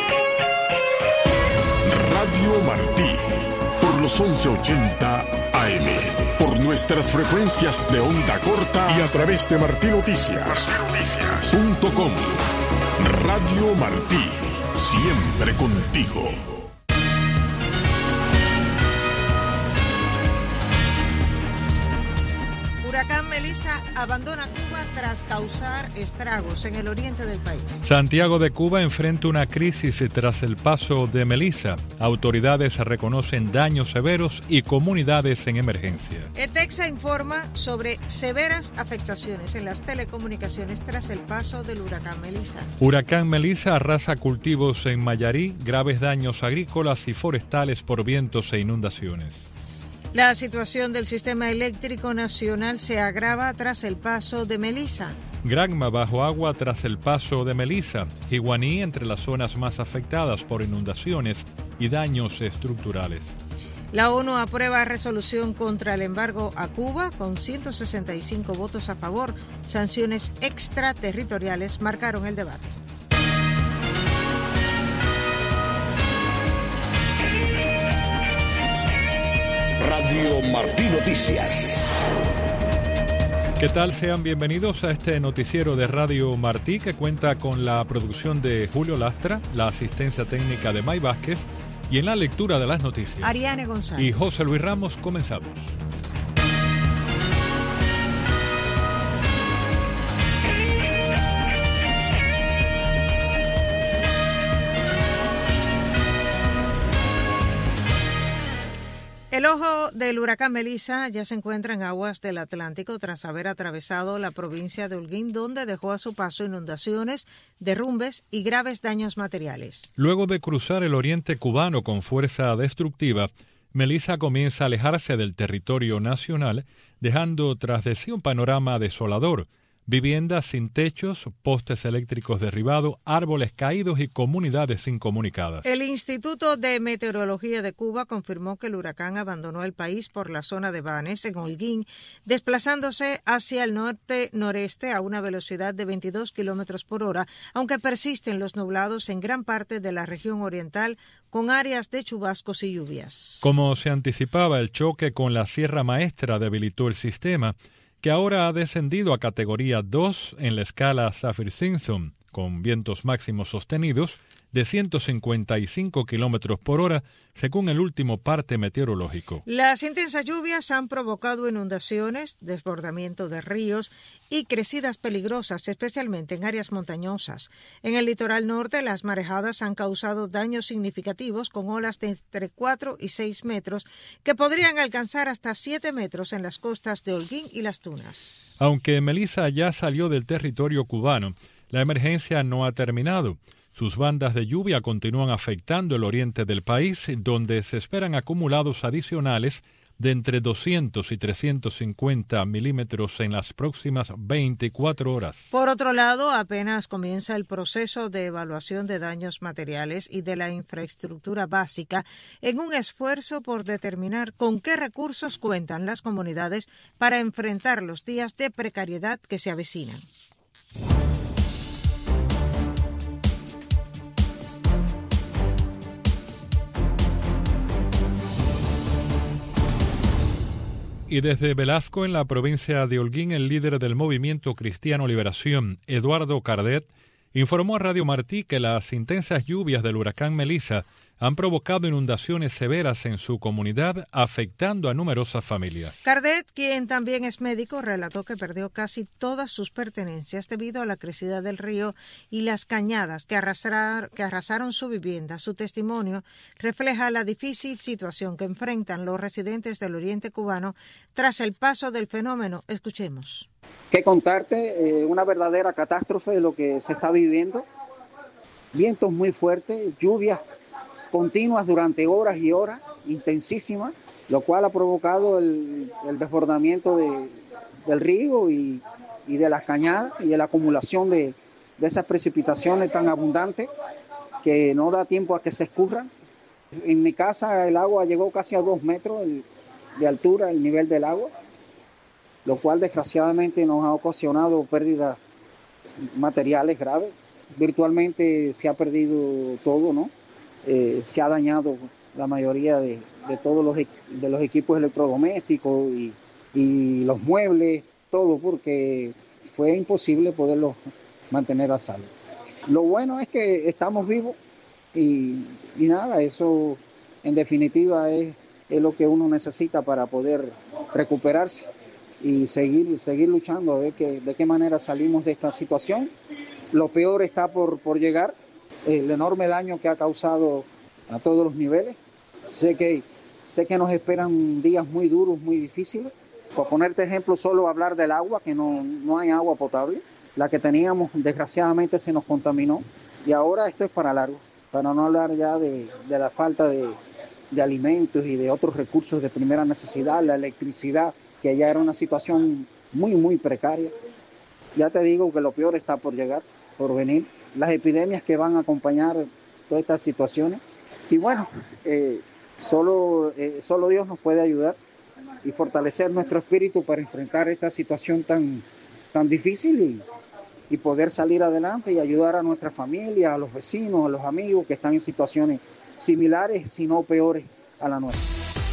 S1: Radio Martí, por los once ochenta A M, por nuestras frecuencias de onda corta y a través de martí noticias punto com. Radio Martí, siempre contigo.
S2: Huracán Melissa abandona Cuba tras causar estragos en el oriente del país.
S3: Santiago de Cuba enfrenta una crisis tras el paso de Melissa. Autoridades reconocen daños severos y comunidades en emergencia.
S2: ETEXA informa sobre severas afectaciones en las telecomunicaciones tras el paso del huracán Melissa.
S3: Huracán Melissa arrasa cultivos en Mayarí, graves daños agrícolas y forestales por vientos e inundaciones.
S2: La situación del sistema eléctrico nacional se agrava tras el paso de Melissa.
S3: Granma bajo agua tras el paso de Melissa. Jiguaní entre las zonas más afectadas por inundaciones y daños estructurales.
S2: La ONU aprueba resolución contra el embargo a Cuba con ciento sesenta y cinco votos a favor. Sanciones extraterritoriales marcaron el debate.
S1: Radio Martí Noticias.
S3: ¿Qué tal? Sean bienvenidos a este noticiero de Radio Martí que cuenta con la producción de Julio Lastra, la asistencia técnica de May Vázquez y en la lectura de las noticias
S2: Ariane González
S3: y José Luis Ramos. Comenzamos.
S2: El ojo del huracán Melissa ya se encuentra en aguas del Atlántico tras haber atravesado la provincia de Holguín, donde dejó a su paso inundaciones, derrumbes y graves daños materiales.
S3: Luego de cruzar el oriente cubano con fuerza destructiva, Melissa comienza a alejarse del territorio nacional, dejando tras de sí un panorama desolador. Viviendas sin techos, postes eléctricos derribados, árboles caídos y comunidades incomunicadas.
S2: El Instituto de Meteorología de Cuba confirmó que el huracán abandonó el país por la zona de Banes, en Holguín, desplazándose hacia el norte-noreste a una velocidad de veintidós kilómetros por hora, aunque persisten los nublados en gran parte de la región oriental, con áreas de chubascos y lluvias.
S3: Como se anticipaba, el choque con la Sierra Maestra debilitó el sistema, que ahora ha descendido a categoría dos en la escala Saffir-Simpson, con vientos máximos sostenidos de ciento cincuenta y cinco kilómetros por hora, según el último parte meteorológico.
S2: Las intensas lluvias han provocado inundaciones, desbordamiento de ríos y crecidas peligrosas, especialmente en áreas montañosas. En el litoral norte, las marejadas han causado daños significativos con olas de entre cuatro y seis metros, que podrían alcanzar hasta siete metros en las costas de Holguín y Las Tunas.
S3: Aunque Melissa ya salió del territorio cubano, la emergencia no ha terminado. Sus bandas de lluvia continúan afectando el oriente del país, donde se esperan acumulados adicionales de entre doscientos y trescientos cincuenta milímetros en las próximas veinticuatro horas.
S2: Por otro lado, apenas comienza el proceso de evaluación de daños materiales y de la infraestructura básica en un esfuerzo por determinar con qué recursos cuentan las comunidades para enfrentar los días de precariedad que se avecinan.
S3: Y desde Velasco, en la provincia de Holguín, el líder del Movimiento Cristiano Liberación, Eduardo Cardet, informó a Radio Martí que las intensas lluvias del huracán Melissa han provocado inundaciones severas en su comunidad, afectando a numerosas familias.
S2: Cardet, quien también es médico, relató que perdió casi todas sus pertenencias debido a la crecida del río y las cañadas que, arrastrar, que arrasaron su vivienda. Su testimonio refleja la difícil situación que enfrentan los residentes del oriente cubano tras el paso del fenómeno. Escuchemos.
S4: ¿Qué contarte? Eh, una verdadera catástrofe de lo que se está viviendo. Vientos muy fuertes, lluvias continuas durante horas y horas, intensísimas, lo cual ha provocado el, el desbordamiento de, del río y, y de las cañadas y de la acumulación de, de esas precipitaciones tan abundantes que no da tiempo a que se escurran. En mi casa el agua llegó casi a dos metros, el, de altura el nivel del agua, lo cual desgraciadamente nos ha ocasionado pérdidas materiales graves. Virtualmente se ha perdido todo, ¿no? Eh, se ha dañado la mayoría de, de todos los, de los equipos electrodomésticos y, y los muebles, todo, porque fue imposible poderlos mantener a salvo. Lo bueno es que estamos vivos y, y nada, eso en definitiva es, es lo que uno necesita para poder recuperarse y seguir, seguir luchando a ver que, de qué manera salimos de esta situación. Lo peor está por, por llegar, el enorme daño que ha causado a todos los niveles. Sé que, sé que nos esperan días muy duros, muy difíciles. Por ponerte ejemplo, solo hablar del agua, que no, no hay agua potable. La que teníamos, desgraciadamente, se nos contaminó. Y ahora esto es para largo, para no hablar ya de, de la falta de, de alimentos y de otros recursos de primera necesidad, la electricidad, que ya era una situación muy, muy precaria. Ya te digo que lo peor está por llegar, por venir. Las epidemias que van a acompañar todas estas situaciones. Y bueno, eh, solo, eh, solo Dios nos puede ayudar y fortalecer nuestro espíritu para enfrentar esta situación tan, tan difícil y, y poder salir adelante y ayudar a nuestra familia, a los vecinos, a los amigos que están en situaciones similares, si no peores a la nuestra.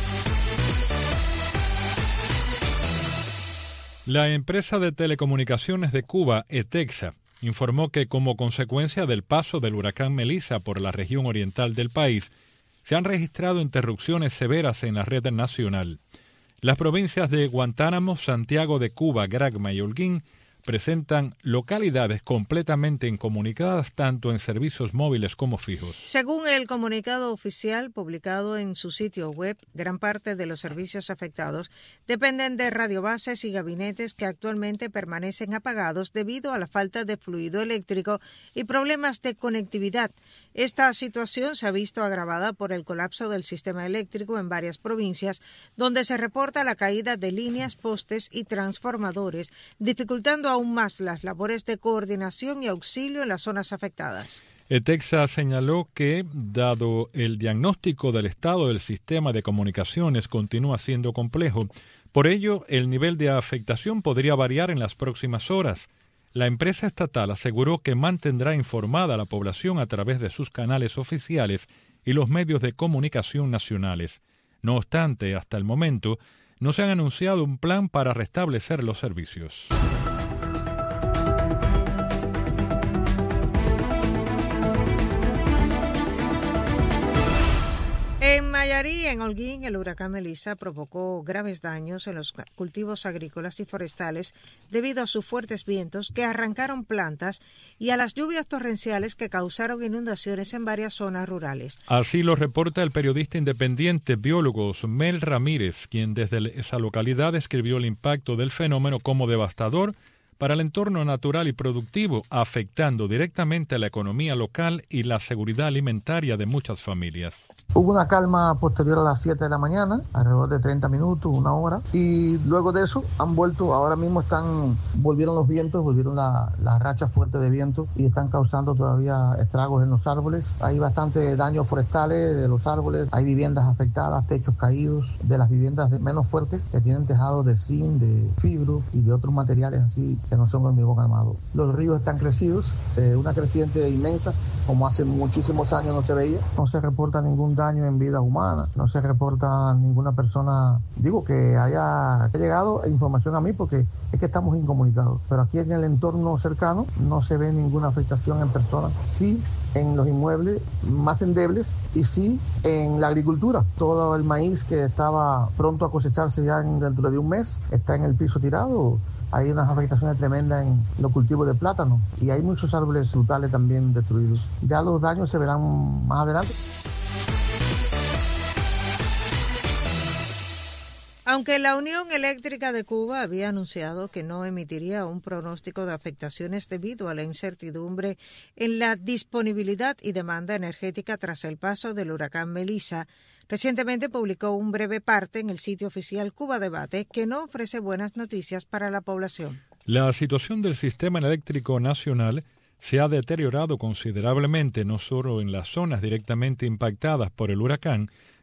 S3: La empresa de telecomunicaciones de Cuba, ETEXA, informó que como consecuencia del paso del huracán Melissa por la región oriental del país, se han registrado interrupciones severas en la red nacional. Las provincias de Guantánamo, Santiago de Cuba, Granma y Holguín presentan localidades completamente incomunicadas tanto en servicios móviles como fijos.
S2: Según el comunicado oficial publicado en su sitio web, gran parte de los servicios afectados dependen de radiobases y gabinetes que actualmente permanecen apagados debido a la falta de fluido eléctrico y problemas de conectividad. Esta situación se ha visto agravada por el colapso del sistema eléctrico en varias provincias, donde se reporta la caída de líneas, postes y transformadores, dificultando aún más las labores de coordinación y auxilio en las zonas afectadas.
S3: ETEXA señaló que, dado el diagnóstico del estado del sistema de comunicaciones continúa siendo complejo, por ello el nivel de afectación podría variar en las próximas horas. La empresa estatal aseguró que mantendrá informada a la población a través de sus canales oficiales y los medios de comunicación nacionales. No obstante, hasta el momento, no se han anunciado un plan para restablecer los servicios.
S2: En Mayarí, en Holguín, el huracán Melissa provocó graves daños en los cultivos agrícolas y forestales debido a sus fuertes vientos que arrancaron plantas y a las lluvias torrenciales que causaron inundaciones en varias zonas rurales.
S3: Así lo reporta el periodista independiente biólogo Osmel Ramírez, quien desde esa localidad describió el impacto del fenómeno como devastador para el entorno natural y productivo, afectando directamente a la economía local y la seguridad alimentaria de muchas familias.
S5: Hubo una calma posterior a las siete de la mañana, alrededor de treinta minutos, una hora, y luego de eso han vuelto, ahora mismo están, volvieron los vientos, volvieron la, la racha fuerte de viento y están causando todavía estragos en los árboles. Hay bastante daños forestales de los árboles, hay viviendas afectadas, techos caídos de las viviendas de menos fuertes que tienen tejados de zinc, de fibro y de otros materiales así que no son hormigón armado. Los ríos están crecidos, eh, una creciente inmensa, como hace muchísimos años no se veía. No se reporta ningún daño en vida humana, no se reporta ninguna persona, digo, que haya llegado información a mí porque es que estamos incomunicados. Pero aquí en el entorno cercano no se ve ninguna afectación en personas. Sí, en los inmuebles más endebles y sí en la agricultura. Todo el maíz que estaba pronto a cosecharse ya en, dentro de un mes está en el piso tirado. Hay unas afectaciones tremendas en los cultivos de plátano y hay muchos árboles frutales también destruidos. Ya los daños se verán más adelante.
S2: Aunque la Unión Eléctrica de Cuba había anunciado que no emitiría un pronóstico de afectaciones debido a la incertidumbre en la disponibilidad y demanda energética tras el paso del huracán Melissa, recientemente publicó un breve parte en el sitio oficial Cuba Debate que no ofrece buenas noticias para la población.
S3: La situación del sistema eléctrico nacional se ha deteriorado considerablemente no solo en las zonas directamente impactadas por el huracán,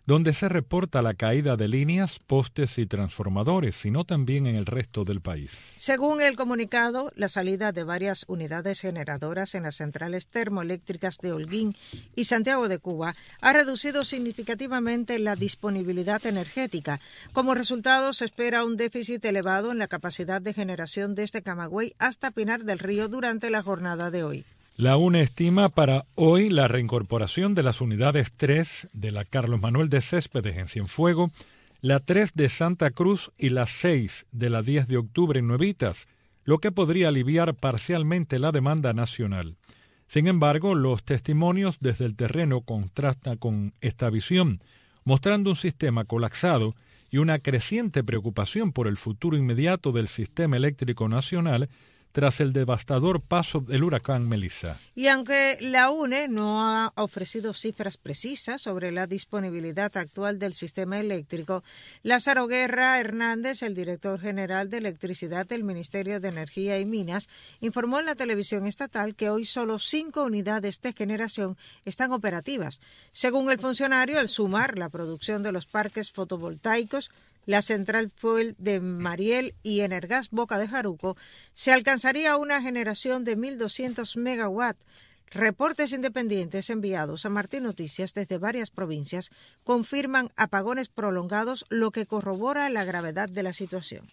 S3: donde se reporta la caída de líneas, postes y transformadores, sino también en el resto del país.
S2: Según el comunicado, la salida de varias unidades generadoras en las centrales termoeléctricas de Holguín y Santiago de Cuba ha reducido significativamente la disponibilidad energética. Como resultado, se espera un déficit elevado en la capacidad de generación desde Camagüey hasta Pinar del Río durante la jornada de hoy.
S3: La U N E estima para hoy la reincorporación de las unidades tres de la Carlos Manuel de Céspedes en Cienfuegos, la tres de Santa Cruz y la seis de la diez de octubre en Nuevitas, lo que podría aliviar parcialmente la demanda nacional. Sin embargo, los testimonios desde el terreno contrastan con esta visión, mostrando un sistema colapsado y una creciente preocupación por el futuro inmediato del sistema eléctrico nacional tras el devastador paso del huracán Melissa.
S2: Y aunque la U N E no ha ofrecido cifras precisas sobre la disponibilidad actual del sistema eléctrico, Lázaro Guerra Hernández, el director general de electricidad del Ministerio de Energía y Minas, informó en la televisión estatal que hoy solo cinco unidades de generación están operativas. Según el funcionario, al sumar la producción de los parques fotovoltaicos, la central fuel de Mariel y Energas Boca de Jaruco, se alcanzaría una generación de mil doscientos megawatts. Reportes independientes enviados a Martín Noticias desde varias provincias confirman apagones prolongados, lo que corrobora la gravedad de la situación.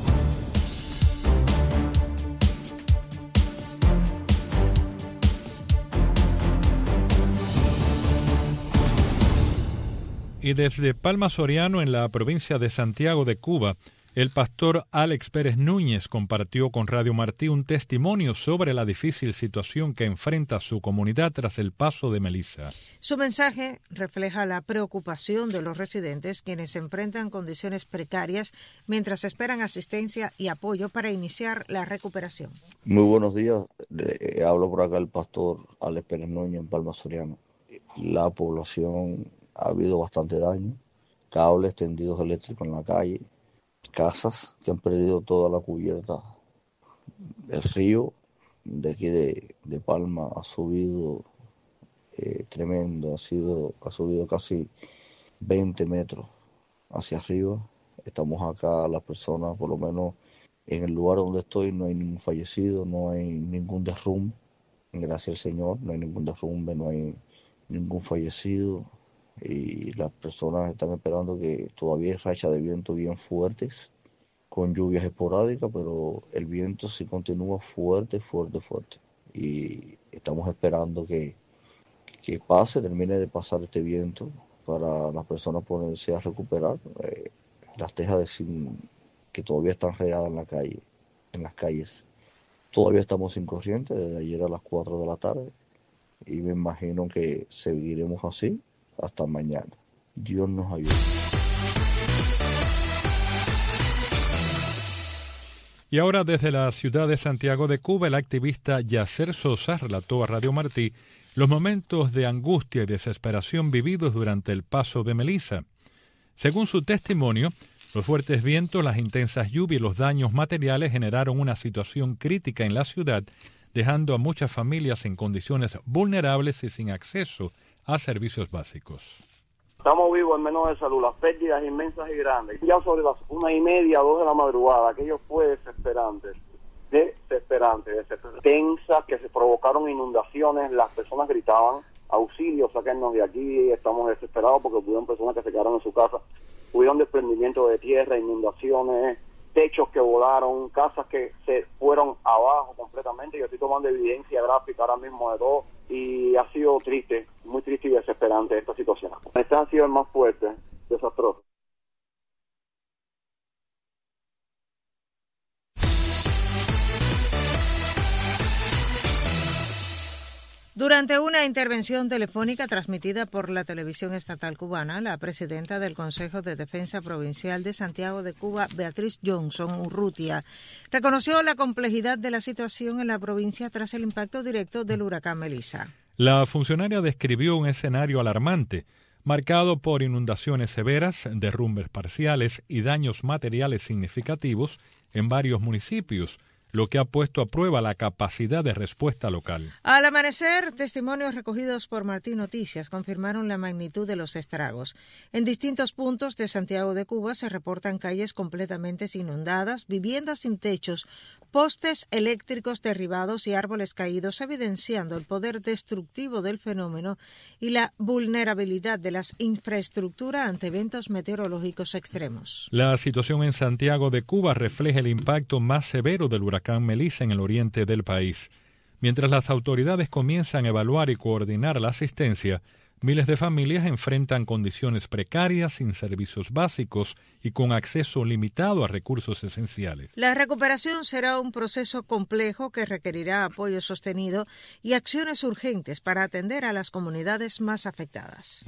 S3: Y desde Palma Soriano, en la provincia de Santiago de Cuba, el pastor Alex Pérez Núñez compartió con Radio Martí un testimonio sobre la difícil situación que enfrenta su comunidad tras el paso de Melissa.
S2: Su mensaje refleja la preocupación de los residentes, quienes enfrentan condiciones precarias mientras esperan asistencia y apoyo para iniciar la recuperación.
S6: Muy buenos días, eh, hablo por acá el pastor Alex Pérez Núñez en Palma Soriano. La población... Ha habido bastante daño, cables tendidos eléctricos en la calle, casas que han perdido toda la cubierta. El río de aquí de, de Palma ha subido eh, tremendo, ha, sido, ha subido casi veinte metros hacia arriba. Estamos acá, las personas, por lo menos en el lugar donde estoy, no hay ningún fallecido, no hay ningún derrumbe. Gracias al Señor, no hay ningún derrumbe, no hay ningún fallecido. Y las personas están esperando que todavía hay rachas de viento bien fuertes, con lluvias esporádicas, pero el viento sí continúa fuerte, fuerte, fuerte. Y estamos esperando que, que pase, termine de pasar este viento para las personas ponerse a recuperar eh, las tejas de zinc que todavía están regadas en la calle, en las calles. Todavía estamos sin corriente desde ayer a las cuatro de la tarde y me imagino que seguiremos así hasta mañana. Dios nos ayude.
S3: Y ahora desde la ciudad de Santiago de Cuba, el activista Yacer Sosa relató a Radio Martí los momentos de angustia y desesperación vividos durante el paso de Melissa. Según su testimonio, los fuertes vientos, las intensas lluvias y los daños materiales generaron una situación crítica en la ciudad, dejando a muchas familias en condiciones vulnerables y sin acceso a servicios básicos.
S7: Estamos vivos en menos de salud, las pérdidas inmensas y grandes. Ya sobre las una y media, dos de la madrugada, aquello fue desesperante, desesperante, desesperante. Tensas, que se provocaron inundaciones, las personas gritaban, auxilio, sáquennos de aquí, estamos desesperados porque hubieron personas que se quedaron en su casa, hubieron desprendimiento de tierra, inundaciones, techos que volaron, casas que se fueron abajo completamente. Yo estoy tomando evidencia gráfica ahora mismo de todo y ha sido triste, muy triste y desesperante esta situación. Este ha sido el más fuerte, desastroso.
S2: Durante una intervención telefónica transmitida por la televisión estatal cubana, la presidenta del Consejo de Defensa Provincial de Santiago de Cuba, Beatriz Johnson Urrutia, reconoció la complejidad de la situación en la provincia tras el impacto directo del huracán Melissa.
S3: La funcionaria describió un escenario alarmante, marcado por inundaciones severas, derrumbes parciales y daños materiales significativos en varios municipios, lo que ha puesto a prueba la capacidad de respuesta local.
S2: Al amanecer, testimonios recogidos por Martín Noticias confirmaron la magnitud de los estragos. En distintos puntos de Santiago de Cuba se reportan calles completamente inundadas, viviendas sin techos, postes eléctricos derribados y árboles caídos, evidenciando el poder destructivo del fenómeno y la vulnerabilidad de las infraestructuras ante eventos meteorológicos extremos.
S3: La situación en Santiago de Cuba refleja el impacto más severo del huracán Melissa en el oriente del país. Mientras las autoridades comienzan a evaluar y coordinar la asistencia, miles de familias enfrentan condiciones precarias, sin servicios básicos y con acceso limitado a recursos esenciales.
S2: La recuperación será un proceso complejo que requerirá apoyo sostenido y acciones urgentes para atender a las comunidades más afectadas.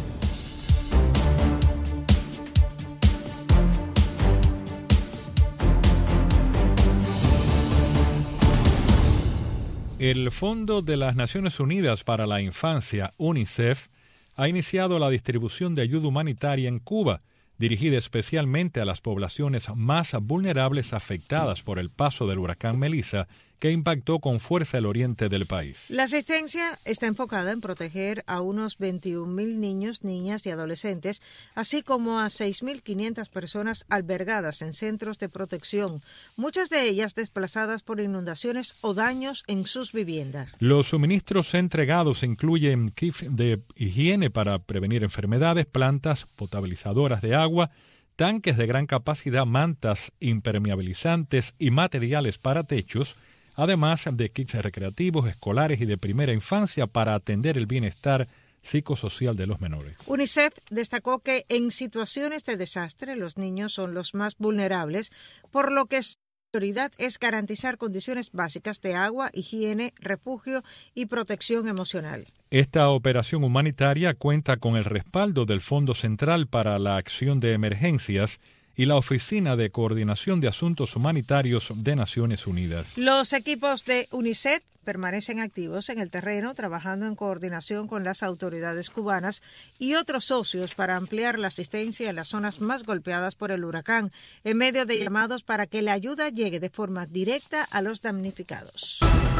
S3: El Fondo de las Naciones Unidas para la Infancia, UNICEF, ha iniciado la distribución de ayuda humanitaria en Cuba, dirigida especialmente a las poblaciones más vulnerables afectadas por el paso del huracán Melissa, que impactó con fuerza el oriente del país.
S2: La asistencia está enfocada en proteger a unos veintiún mil niños, niñas y adolescentes, así como a seis mil quinientas personas albergadas en centros de protección, muchas de ellas desplazadas por inundaciones o daños en sus viviendas.
S3: Los suministros entregados incluyen kits de higiene para prevenir enfermedades, plantas potabilizadoras de agua, tanques de gran capacidad, mantas impermeabilizantes y materiales para techos, además de kits recreativos, escolares y de primera infancia para atender el bienestar psicosocial de los menores.
S2: UNICEF destacó que en situaciones de desastre los niños son los más vulnerables, por lo que su prioridad es garantizar condiciones básicas de agua, higiene, refugio y protección emocional.
S3: Esta operación humanitaria cuenta con el respaldo del Fondo Central para la Acción de Emergencias y la Oficina de Coordinación de Asuntos Humanitarios de Naciones Unidas.
S2: Los equipos de UNICEF permanecen activos en el terreno, trabajando en coordinación con las autoridades cubanas y otros socios para ampliar la asistencia en las zonas más golpeadas por el huracán, en medio de llamados para que la ayuda llegue de forma directa a los damnificados.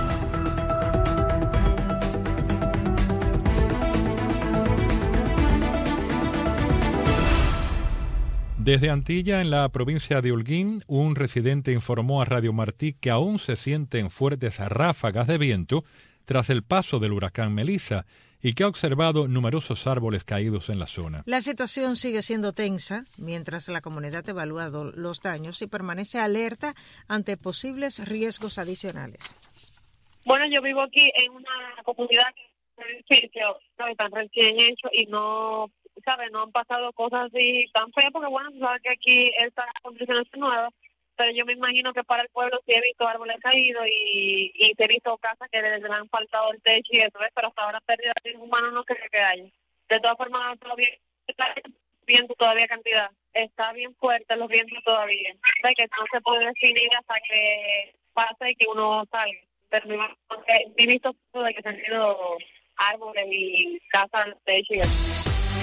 S3: Desde Antilla, en la provincia de Holguín, un residente informó a Radio Martí que aún se sienten fuertes ráfagas de viento tras el paso del huracán Melissa y que ha observado numerosos árboles caídos en la zona.
S2: La situación sigue siendo tensa mientras la comunidad evalúa los daños y permanece alerta ante posibles riesgos adicionales.
S8: Bueno, yo vivo aquí en una comunidad que es un edificio, ¿sabes?, tan recién hecho y no... ¿sabes? No han pasado cosas así tan feas, porque bueno, tú sabes que aquí esta construcción es nueva, pero yo me imagino que para el pueblo sí he visto árboles caídos y, y he visto casas que les han faltado el techo y eso, ¿ves? Pero hasta ahora pérdida de humanos no creo que haya. De todas formas, todavía está viento todavía cantidad, está bien fuerte los vientos todavía, o sea, que no se puede definir hasta que pase y que uno salga, pero he visto de que se han ido árboles y casas al techo y eso.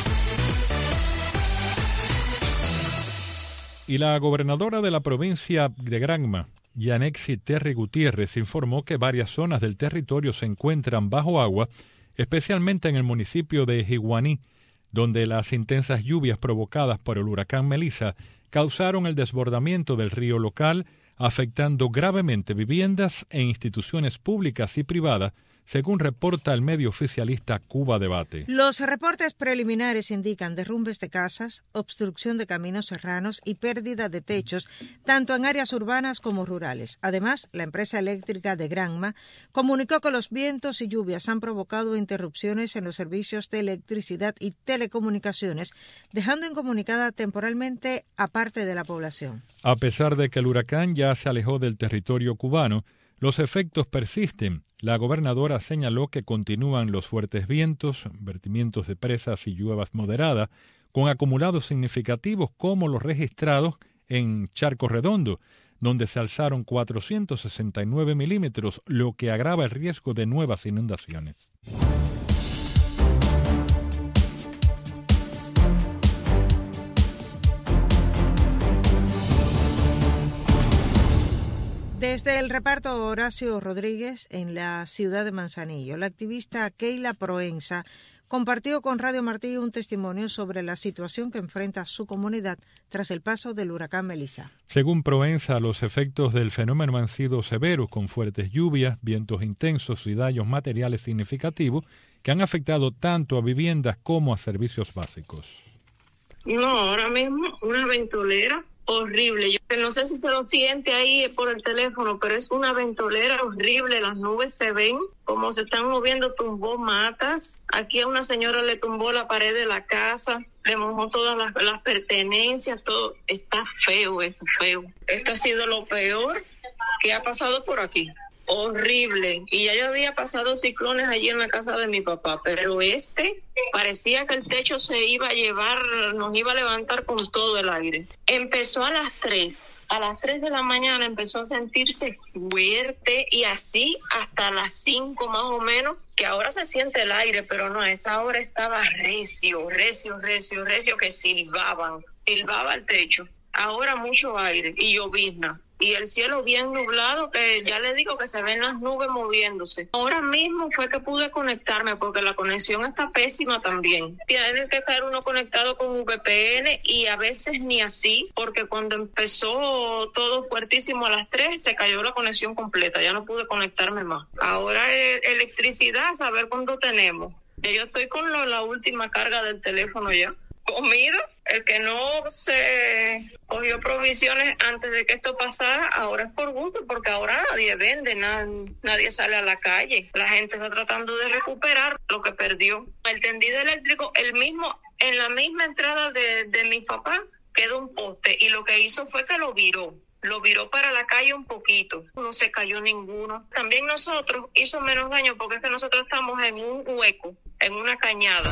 S3: Y la gobernadora de la provincia de Granma, Yanexi Terry Gutiérrez, informó que varias zonas del territorio se encuentran bajo agua, especialmente en el municipio de Jiguaní, donde las intensas lluvias provocadas por el huracán Melissa causaron el desbordamiento del río local, afectando gravemente viviendas e instituciones públicas y privadas, según reporta el medio oficialista Cuba Debate.
S2: Los reportes preliminares indican derrumbes de casas, obstrucción de caminos serranos y pérdida de techos, tanto en áreas urbanas como rurales. Además, la empresa eléctrica de Granma comunicó que los vientos y lluvias han provocado interrupciones en los servicios de electricidad y telecomunicaciones, dejando incomunicada temporalmente a parte de la población.
S3: A pesar de que el huracán ya se alejó del territorio cubano, los efectos persisten. La gobernadora señaló que continúan los fuertes vientos, vertimientos de presas y lluvias moderadas, con acumulados significativos como los registrados en Charco Redondo, donde se alzaron cuatrocientos sesenta y nueve milímetros, lo que agrava el riesgo de nuevas inundaciones.
S2: Desde el reparto Horacio Rodríguez en la ciudad de Manzanillo, la activista Keila Proenza compartió con Radio Martí un testimonio sobre la situación que enfrenta su comunidad tras el paso del huracán Melissa.
S3: Según Proenza, los efectos del fenómeno han sido severos, con fuertes lluvias, vientos intensos y daños materiales significativos que han afectado tanto a viviendas como a servicios básicos.
S9: No, ahora mismo una ventolera horrible. Yo no sé si se lo siente ahí por el teléfono, pero es una ventolera horrible. Las nubes se ven como se están moviendo, tumbó matas. Aquí a una señora le tumbó la pared de la casa, le mojó todas las, las pertenencias, todo. Está feo, esto feo. Esto ha sido lo peor que ha pasado por aquí. Horrible. Y ya yo había pasado ciclones allí en la casa de mi papá, pero este parecía que el techo se iba a llevar, nos iba a levantar con todo el aire. Empezó a las tres, a las tres de la mañana empezó a sentirse fuerte y así hasta las cinco más o menos, que ahora se siente el aire, pero no, a esa hora estaba recio, recio, recio, recio, que silbaban, silbaba el techo. Ahora mucho aire y llovizna. Y el cielo bien nublado, que ya le digo que se ven las nubes moviéndose. Ahora mismo fue que pude conectarme, porque la conexión está pésima también. Tiene que estar uno conectado con V P N y a veces ni así, porque cuando empezó todo fuertísimo a las tres, se cayó la conexión completa, ya no pude conectarme más. Ahora es electricidad, a saber cuándo tenemos. Yo estoy con lo, la última carga del teléfono ya. Comida, el que no se cogió provisiones antes de que esto pasara, ahora es por gusto, porque ahora nadie vende, nadie, nadie sale a la calle. La gente está tratando de recuperar lo que perdió. El tendido eléctrico, el mismo, en la misma entrada de, de mi papá, quedó un poste y lo que hizo fue que lo viró. Lo viró para la calle un poquito, no se cayó ninguno. También nosotros hizo menos daño porque es que nosotros estamos en un hueco, en una cañada.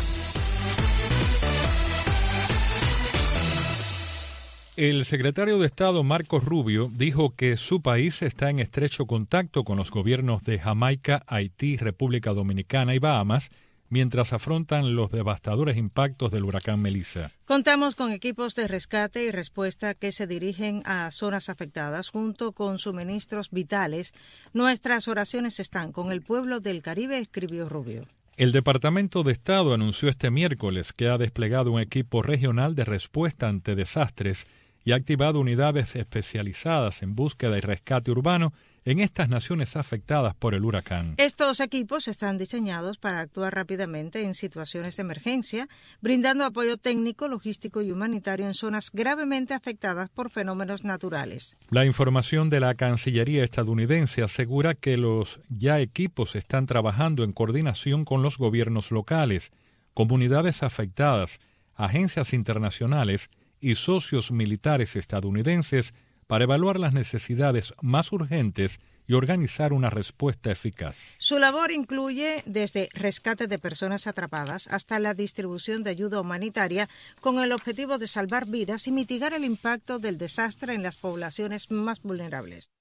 S3: El secretario de Estado Marco Rubio dijo que su país está en estrecho contacto con los gobiernos de Jamaica, Haití, República Dominicana y Bahamas mientras afrontan los devastadores impactos del huracán Melissa.
S2: Contamos con equipos de rescate y respuesta que se dirigen a zonas afectadas junto con suministros vitales. Nuestras oraciones están con el pueblo del Caribe, escribió Rubio.
S3: El Departamento de Estado anunció este miércoles que ha desplegado un equipo regional de respuesta ante desastres y ha activado unidades especializadas en búsqueda y rescate urbano en estas naciones afectadas por el huracán.
S2: Estos equipos están diseñados para actuar rápidamente en situaciones de emergencia, brindando apoyo técnico, logístico y humanitario en zonas gravemente afectadas por fenómenos naturales.
S3: La información de la Cancillería estadounidense asegura que los ya equipos están trabajando en coordinación con los gobiernos locales, comunidades afectadas, agencias internacionales y socios militares estadounidenses para evaluar las necesidades más urgentes y organizar una respuesta eficaz.
S2: Su labor incluye desde rescate de personas atrapadas hasta la distribución de ayuda humanitaria con el objetivo de salvar vidas y mitigar el impacto del desastre en las poblaciones más vulnerables.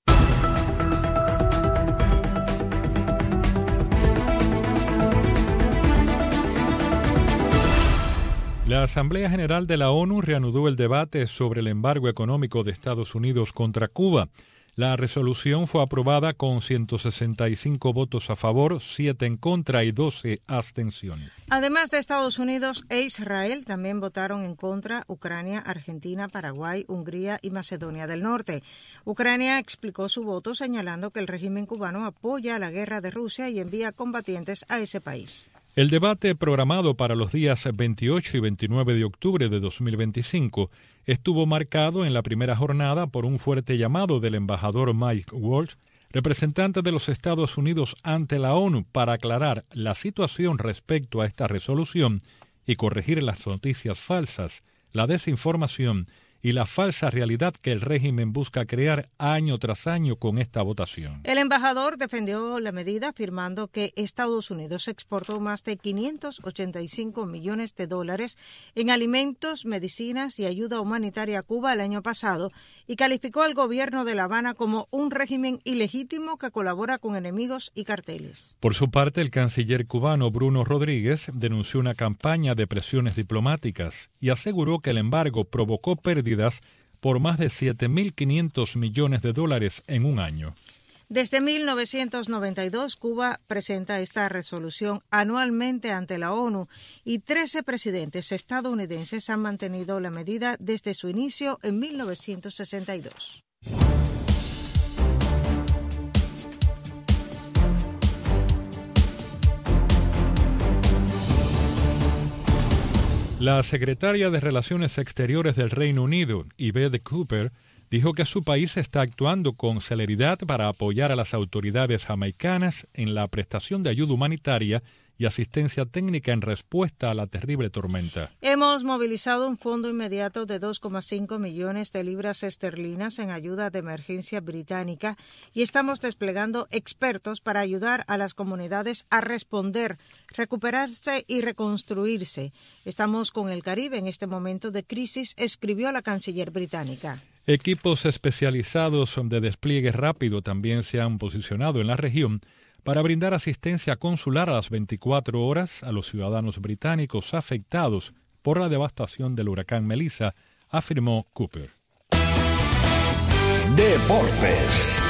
S3: La Asamblea General de la ONU reanudó el debate sobre el embargo económico de Estados Unidos contra Cuba. La resolución fue aprobada con ciento sesenta y cinco votos a favor, siete en contra y doce abstenciones.
S2: Además de Estados Unidos e Israel, también votaron en contra Ucrania, Argentina, Paraguay, Hungría y Macedonia del Norte. Ucrania explicó su voto señalando que el régimen cubano apoya la guerra de Rusia y envía combatientes a ese país.
S3: El debate programado para los días veintiocho y veintinueve de octubre de dos mil veinticinco estuvo marcado en la primera jornada por un fuerte llamado del embajador Mike Waltz, representante de los Estados Unidos ante la ONU, para aclarar la situación respecto a esta resolución y corregir las noticias falsas, la desinformación y la falsa realidad que el régimen busca crear año tras año con esta votación.
S2: El embajador defendió la medida afirmando que Estados Unidos exportó más de quinientos ochenta y cinco millones de dólares en alimentos, medicinas y ayuda humanitaria a Cuba el año pasado y calificó al gobierno de La Habana como un régimen ilegítimo que colabora con enemigos y carteles.
S3: Por su parte, el canciller cubano Bruno Rodríguez denunció una campaña de presiones diplomáticas y aseguró que el embargo provocó pérdidas por más de siete mil quinientos millones de dólares en un año.
S2: Desde mil novecientos noventa y dos, Cuba presenta esta resolución anualmente ante la ONU y trece presidentes estadounidenses han mantenido la medida desde su inicio en mil novecientos sesenta y dos.
S3: La secretaria de Relaciones Exteriores del Reino Unido, Yvette Cooper, dijo que su país está actuando con celeridad para apoyar a las autoridades jamaicanas en la prestación de ayuda humanitaria y asistencia técnica en respuesta a la terrible tormenta.
S2: Hemos movilizado un fondo inmediato de dos coma cinco millones de libras esterlinas en ayuda de emergencia británica y estamos desplegando expertos para ayudar a las comunidades a responder, recuperarse y reconstruirse. Estamos con el Caribe en este momento de crisis, escribió la canciller británica.
S3: Equipos especializados de despliegue rápido también se han posicionado en la región para brindar asistencia consular a las veinticuatro horas a los ciudadanos británicos afectados por la devastación del huracán Melissa, afirmó Cooper.
S1: Deportes.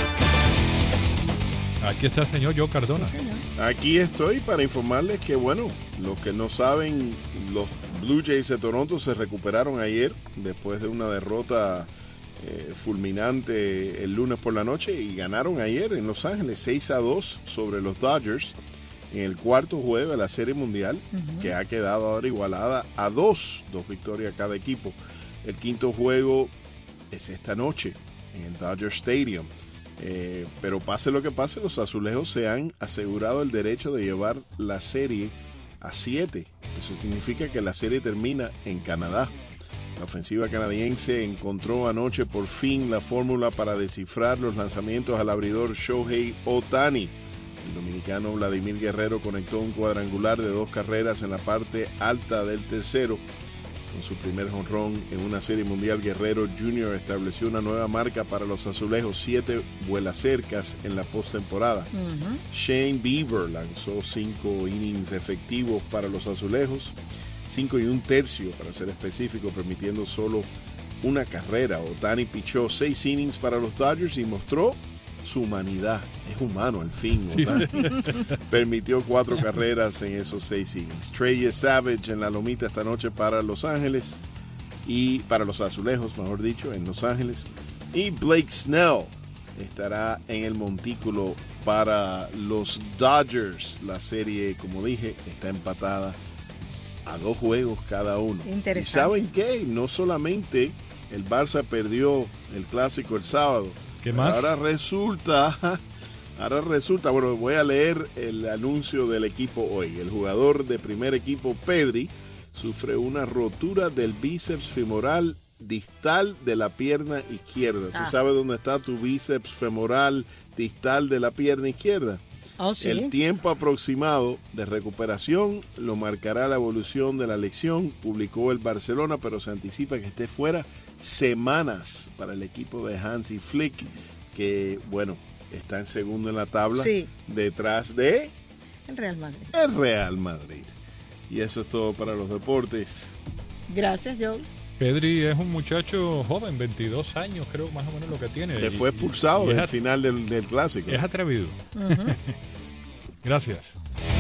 S3: Aquí está el señor Joe Cardona.
S10: Aquí estoy para informarles que, bueno, los que no saben, los Blue Jays de Toronto se recuperaron ayer después de una derrota eh, fulminante el lunes por la noche y ganaron ayer en Los Ángeles seis a dos sobre los Dodgers en el cuarto juego de la Serie Mundial, uh-huh. que ha quedado ahora igualada a dos, dos victorias cada equipo. El quinto juego es esta noche en el Dodger Stadium. Eh, pero pase lo que pase, los azulejos se han asegurado el derecho de llevar la serie a siete. Eso significa que la serie termina en Canadá. La ofensiva canadiense encontró anoche por fin la fórmula para descifrar los lanzamientos al abridor Shohei Ohtani. El dominicano Vladimir Guerrero conectó un cuadrangular de dos carreras en la parte alta del tercero. Con su primer jonrón en una serie mundial, Guerrero junior estableció una nueva marca para los azulejos, siete vuelacercas en la postemporada. Uh-huh. Shane Bieber lanzó cinco innings efectivos para los azulejos, cinco y un tercio para ser específico, permitiendo solo una carrera. Ohtani pichó seis innings para los Dodgers y mostró su humanidad. Es humano al fin. Sí. Permitió cuatro carreras en esos seis innings. Trey Savage en la lomita esta noche para Los Ángeles y para los azulejos, mejor dicho, en Los Ángeles. Y Blake Snell estará en el montículo para los Dodgers. La serie, como dije, está empatada a dos juegos cada uno. ¿Y saben qué? No solamente el Barça perdió el clásico el sábado.
S3: ¿Qué más?
S10: Ahora resulta, ahora resulta, bueno, voy a leer el anuncio del equipo hoy. El jugador de primer equipo, Pedri, sufre una rotura del bíceps femoral distal de la pierna izquierda. Ah. ¿Tú sabes dónde está tu bíceps femoral distal de la pierna izquierda?
S2: Oh, ¿sí?
S10: El tiempo aproximado de recuperación lo marcará la evolución de la lesión, publicó el Barcelona, pero se anticipa que esté fuera semanas para el equipo de Hansi Flick, que, bueno, está en segundo en la tabla,
S2: sí,
S10: detrás de
S2: el Real Madrid.
S10: El Real Madrid. Y eso es todo para los deportes.
S2: Gracias, Joe.
S3: Pedri es un muchacho joven, veintidós años, creo más o menos lo que tiene.
S10: Que fue expulsado del final del, del clásico.
S3: Es atrevido. Uh-huh. Gracias.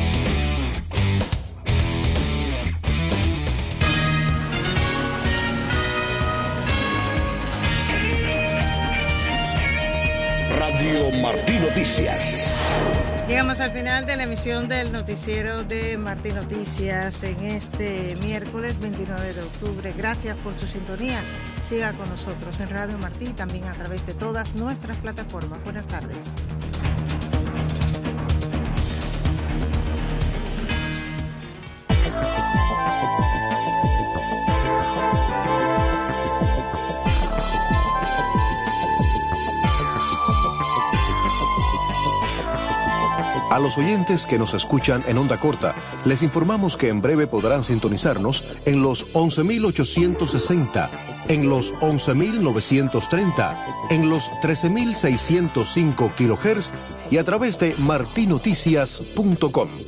S1: Radio Martí Noticias.
S2: Llegamos al final de la emisión del noticiero de Martí Noticias en este miércoles veintinueve de octubre. Gracias por su sintonía. Siga con nosotros en Radio Martí y también a través de todas nuestras plataformas. Buenas tardes.
S11: A los oyentes que nos escuchan en onda corta, les informamos que en breve podrán sintonizarnos en los once mil ochocientos sesenta, en los once mil novecientos treinta, en los trece mil seiscientos cinco kilohertz y a través de martinoticias punto com.